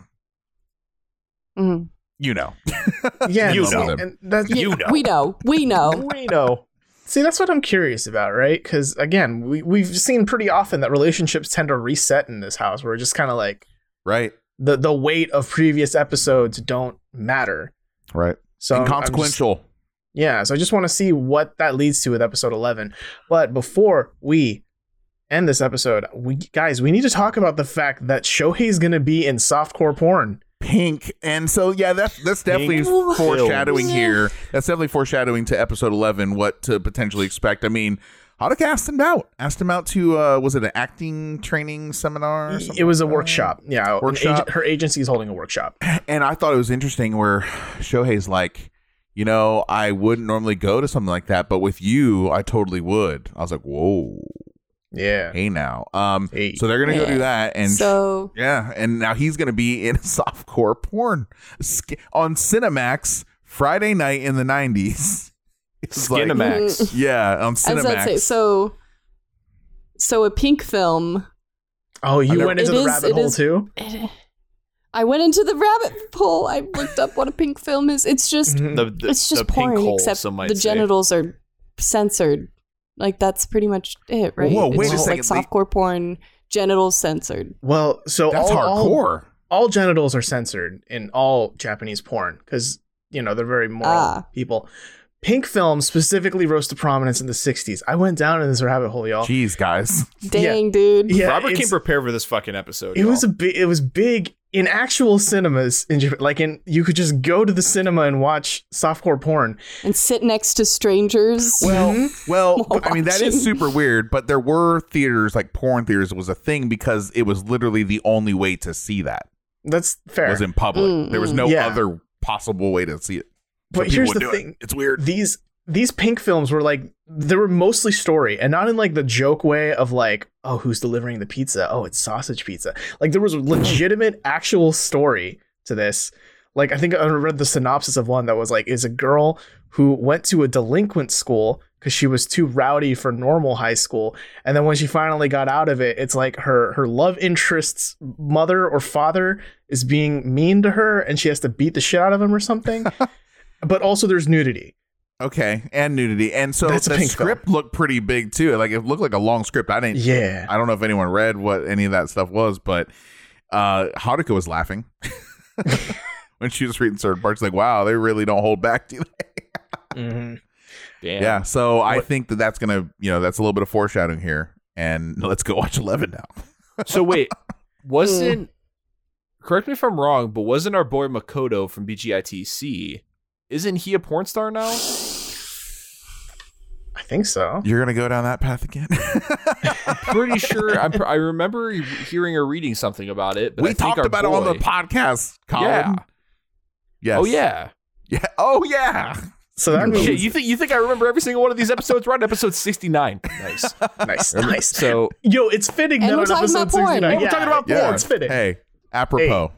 Mm. you know, Yeah, You see, know them. and that's, You know. We know. We know. we know. See, that's what I'm curious about, right? Because again, we we've seen pretty often that relationships tend to reset in this house, where it's just kind of like right, the the weight of previous episodes don't matter. right, So I'm- I'm just- inconsequential. Yeah, so I just want to see what that leads to with episode eleven. But before we end this episode, we guys, we need to talk about the fact that Shohei's going to be in softcore porn. Pink, and so yeah, that's that's definitely Pink foreshadowing films. here. That's definitely foreshadowing to episode eleven, what to potentially expect. I mean, Hadaka asked him out, asked him out to uh, was it an acting training seminar? Or something It was a like that? workshop. Yeah, an Workshop? agent- her agency is holding a workshop. And I thought it was interesting where Shohei's like, you know, I wouldn't normally go to something like that, but with you, I totally would. I was like, whoa, Yeah. hey now. Um, Hey. so they're gonna go Yeah. do that, and So yeah, and now he's gonna be in softcore porn Sk- on Cinemax Friday night in the nineties. It's like- Skinamax. yeah, on as that Cinemax. say, so so a pink film. Oh, you never- went into It the is- rabbit it hole is- too? It, I went into the rabbit hole. I looked up what a pink film is. It's just Mhm. The, the, it's just the pink porn, hole, except some might the say. genitals are censored. Like that's pretty much it, right? Whoa, wait it's a just like second, they- softcore porn, genitals censored. Well, so That's all, all- hardcore. All, genitals are censored in all Japanese porn because, you know, they're very moral Ah. people. Pink film specifically rose to prominence in the sixties. I went down in this rabbit hole, y'all. Jeez, guys. Dang, dude. Yeah, Robert it's- came prepared for this fucking episode. It was a y'all. big. It was big in actual cinemas in Japan. Like in, you could just go to the cinema and watch softcore porn. And sit next to strangers. Well, Mhm. well, While I mean that is watching. super weird, but there were theaters like porn theaters was a thing because it was literally the only way to see that That's fair. was in public. Mm, there was mm. no Yeah. other possible way to see it. So But people here's would the do it. thing. It's weird. These these pink films were like they were mostly story, and not in like the joke way of like, oh, who's delivering the pizza? Oh, it's sausage pizza. Like there was a legitimate actual story to this. Like I think I read the synopsis of one that was like, is a girl who went to a delinquent school because she was too rowdy for normal high school, and then when she finally got out of it, it's like her her love interest's mother or father is being mean to her, and she has to beat the shit out of him or something. But also there's nudity. Okay, and nudity, and so That's a the pink script looked pretty big too. Like it looked like a long script. I didn't. Yeah. I don't know if anyone read what any of that stuff was, but uh Haruka was laughing when she was reading certain parts. Like, wow, they really don't hold back, do they? Mm-hmm. Damn. Yeah. So I What- think that that's gonna, you know, that's a little bit of foreshadowing here. And let's go watch eleven now. So wait, wasn't correct me if I'm wrong, but wasn't our boy Makoto from B G I T C? Isn't he a porn star now? I think so. You're gonna go down that path again. Pretty sure. I'm, pr- I remember hearing or reading something about it. But we I think talked our about it on the boy- podcast, Colin. Yeah. Yes. Oh yeah. Yeah. Oh yeah. So that means Okay, you think you think I remember every single one of these episodes? We're on episode sixty-nine. Nice. nice, nice. So Yo, it's fitting And that we're on talking episode about porn. sixty-nine. And we're talking about yeah, porn. it's fitting. Hey, apropos.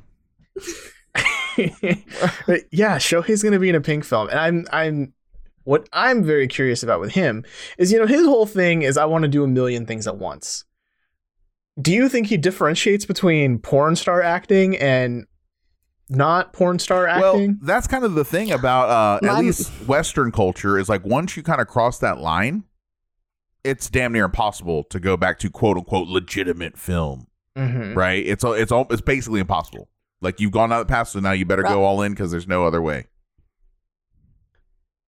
But yeah, Shohei's gonna be in a pink film, and I'm I'm what I'm very curious about with him is, you know, his whole thing is I want to do a million things at once. Do you think he differentiates between porn star acting and not porn star Well, acting? that's kind of the thing about uh, at My- least Western culture is like once you kind of cross that line, it's damn near impossible to go back to quote unquote legitimate film, Mhm. right? It's all it's all it's basically impossible. Like you've gone out the past, so now you better Right. go all in because there's no other way.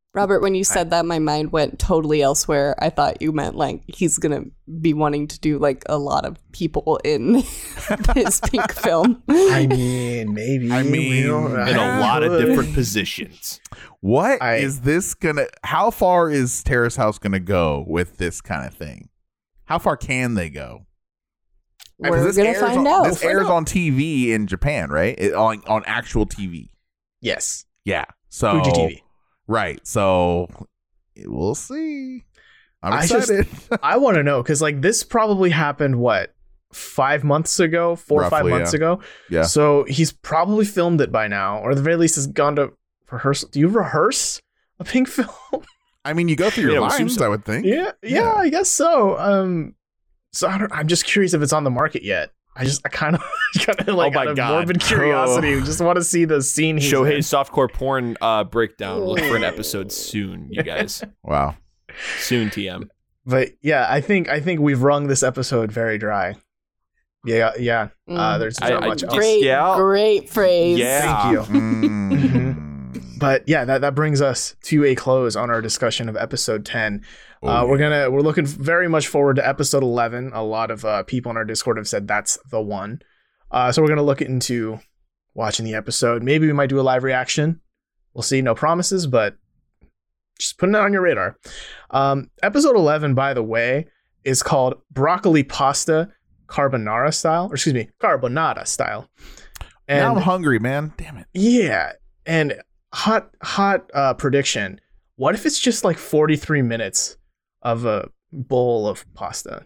Robert, when you said that, my mind went totally elsewhere. I thought you meant like he's gonna be wanting to do like a lot of people in his Pink film. I mean, maybe. I mean, in a lot of different positions. What I- is this gonna? How far is Terrace House gonna go with this kind of thing? How far can they go? Because We're this gonna airs find on, out. This airs on T V in Japan, right? It, on on actual T V. Yes. Yeah. So Fuji T V. right. So we'll see. I'm I just- excited. I want to know because like this probably happened what five months ago, four or five Roughly, months yeah. ago. Yeah. So he's probably filmed it by now, or at the very least has gone to rehearsal. Do you rehearse a Pink film? I mean, you go through your Yeah, we assume lines, so. I would think. yeah, yeah, Yeah. I guess so. Um, so I don't, I'm just curious if it's on the market yet. I just, I kind of, kind of like my out of God. morbid curiosity, we just want to see the scene. He's Shohei's in. softcore porn uh, breakdown. Look for an episode soon, you guys. Wow. Soon, T M. But yeah, I think, I think we've wrung this episode very dry. Yeah, yeah. Uh, Mm. there's I- not I- much else. Great, Yeah. great phrase. Yeah. Thank you. Mm. But yeah, that, that brings us to a close on our discussion of episode ten. Oh, uh, we're yeah. gonna we're looking very much forward to episode eleven. A lot of uh, people in our Discord have said that's the one. Uh, so we're gonna look into watching the episode. Maybe we might do a live reaction. We'll see. No promises, but just putting it on your radar. Um, episode eleven, by the way, is called Broccoli Pasta Carbonara Style, or excuse me, Carbonara Style. Now I'm And hungry, man. Damn it. yeah, and hot hot uh, prediction. What if it's just like forty-three minutes of a bowl of pasta?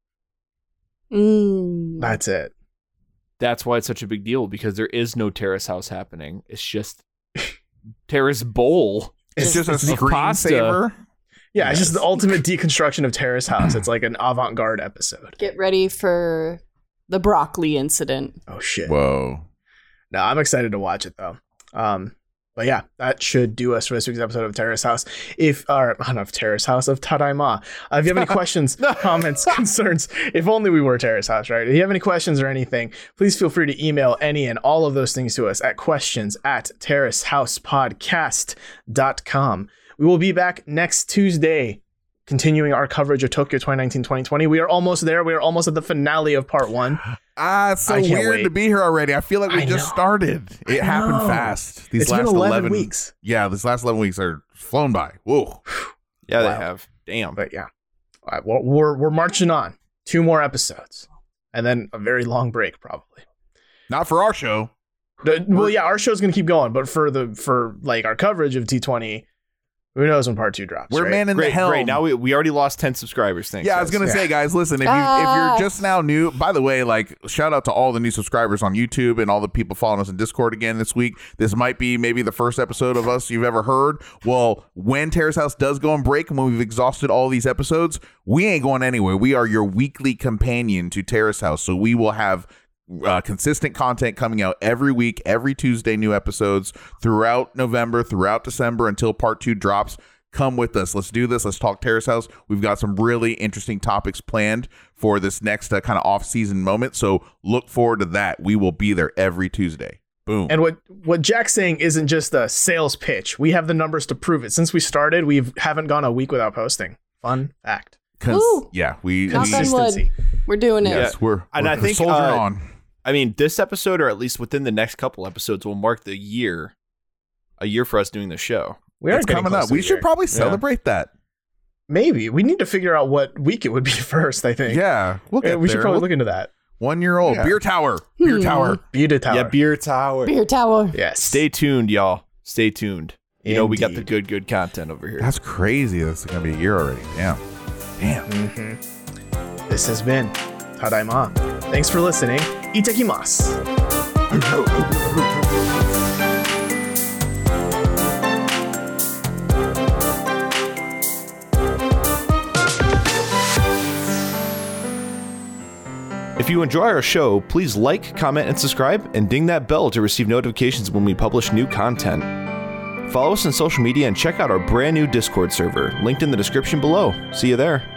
Mm. That's it. That's why it's such a big deal, because there is no Terrace House happening. It's just Terrace Bowl. It's just a it's the screensaver. Yeah, it's Yes. just the ultimate deconstruction of Terrace House. It's like an avant-garde episode. Get ready for the broccoli incident. Oh shit. Whoa. No, I'm excited to watch it though. Um, but yeah, that should do us for this week's episode of Terrace House. If, or not of Terrace House, of Tadaima. Uh, if you have any questions, comments, concerns, if only we were Terrace House, right? If you have any questions or anything, please feel free to email any and all of those things to us at questions at terracehousepodcast dot com. We will be back next Tuesday, continuing our coverage of Tokyo twenty nineteen twenty twenty. We are almost there. We are almost at the finale of part one. Ah, it's so I can't weird wait. to be here already. I feel like we I just know. started. It I happened know. fast. These It's last been eleven weeks. Yeah, these last eleven weeks are flown by. Whoa. Yeah, Wow. they have. Damn. But yeah, all right, well, we're we're marching on. Two more episodes, and then a very long break, probably. Not for our show. The- well, yeah, our show's gonna keep going, but for the for like our coverage of T twenty, who knows when part two drops? We're right? man in the Great, helm. great. Now we, we already lost ten subscribers. Thanks. Yeah, I was guys. gonna Yeah. say, guys, listen, if you Ah. if you're just now new, by the way, like shout out to all the new subscribers on YouTube and all the people following us in Discord again this week. This might be maybe the first episode of us you've ever heard. Well, when Terrace House does go on break and when we've exhausted all these episodes, we ain't going anywhere. We are your weekly companion to Terrace House, so we will have Uh, consistent content coming out every week, every Tuesday, new episodes throughout November, throughout December until part two drops. Come with us. Let's do this. Let's talk Terrace House. We've got some really interesting topics planned for this next uh, kind of off-season moment. So look forward to that. We will be there every Tuesday. Boom. And what what Jack's saying isn't just a sales pitch. We have the numbers to prove it. Since we started, we haven't gone a week without posting. Fun fact. Cons- Woo. yeah, we, Knock we on wood. Consistency. We're doing it. yes, we're, And we're I think, soldiering uh, on. I mean, this episode, or at least within the next couple episodes, will mark the year, a year for us doing the show. We are It's getting coming close up. to We the should year. probably celebrate that. Maybe we need to figure out what week it would be first. I think. Yeah, we'll Yeah, get we should there. probably We'll- look into that. One year old Yeah. beer tower, beer Hmm. tower. Beauty Tower. Yeah, Beer Tower. Beer tower. Yes. Stay tuned, y'all. Stay tuned. You know, we got the Indeed. good, good content over here. That's crazy. That's gonna be a year already. Damn, damn. Mhm. This has been Tadaima. Thanks for listening. Itakimasu. If you enjoy our show, please like, comment, and subscribe, and ding that bell to receive notifications when we publish new content. Follow us on social media and check out our brand new Discord server, linked in the description below. See you there.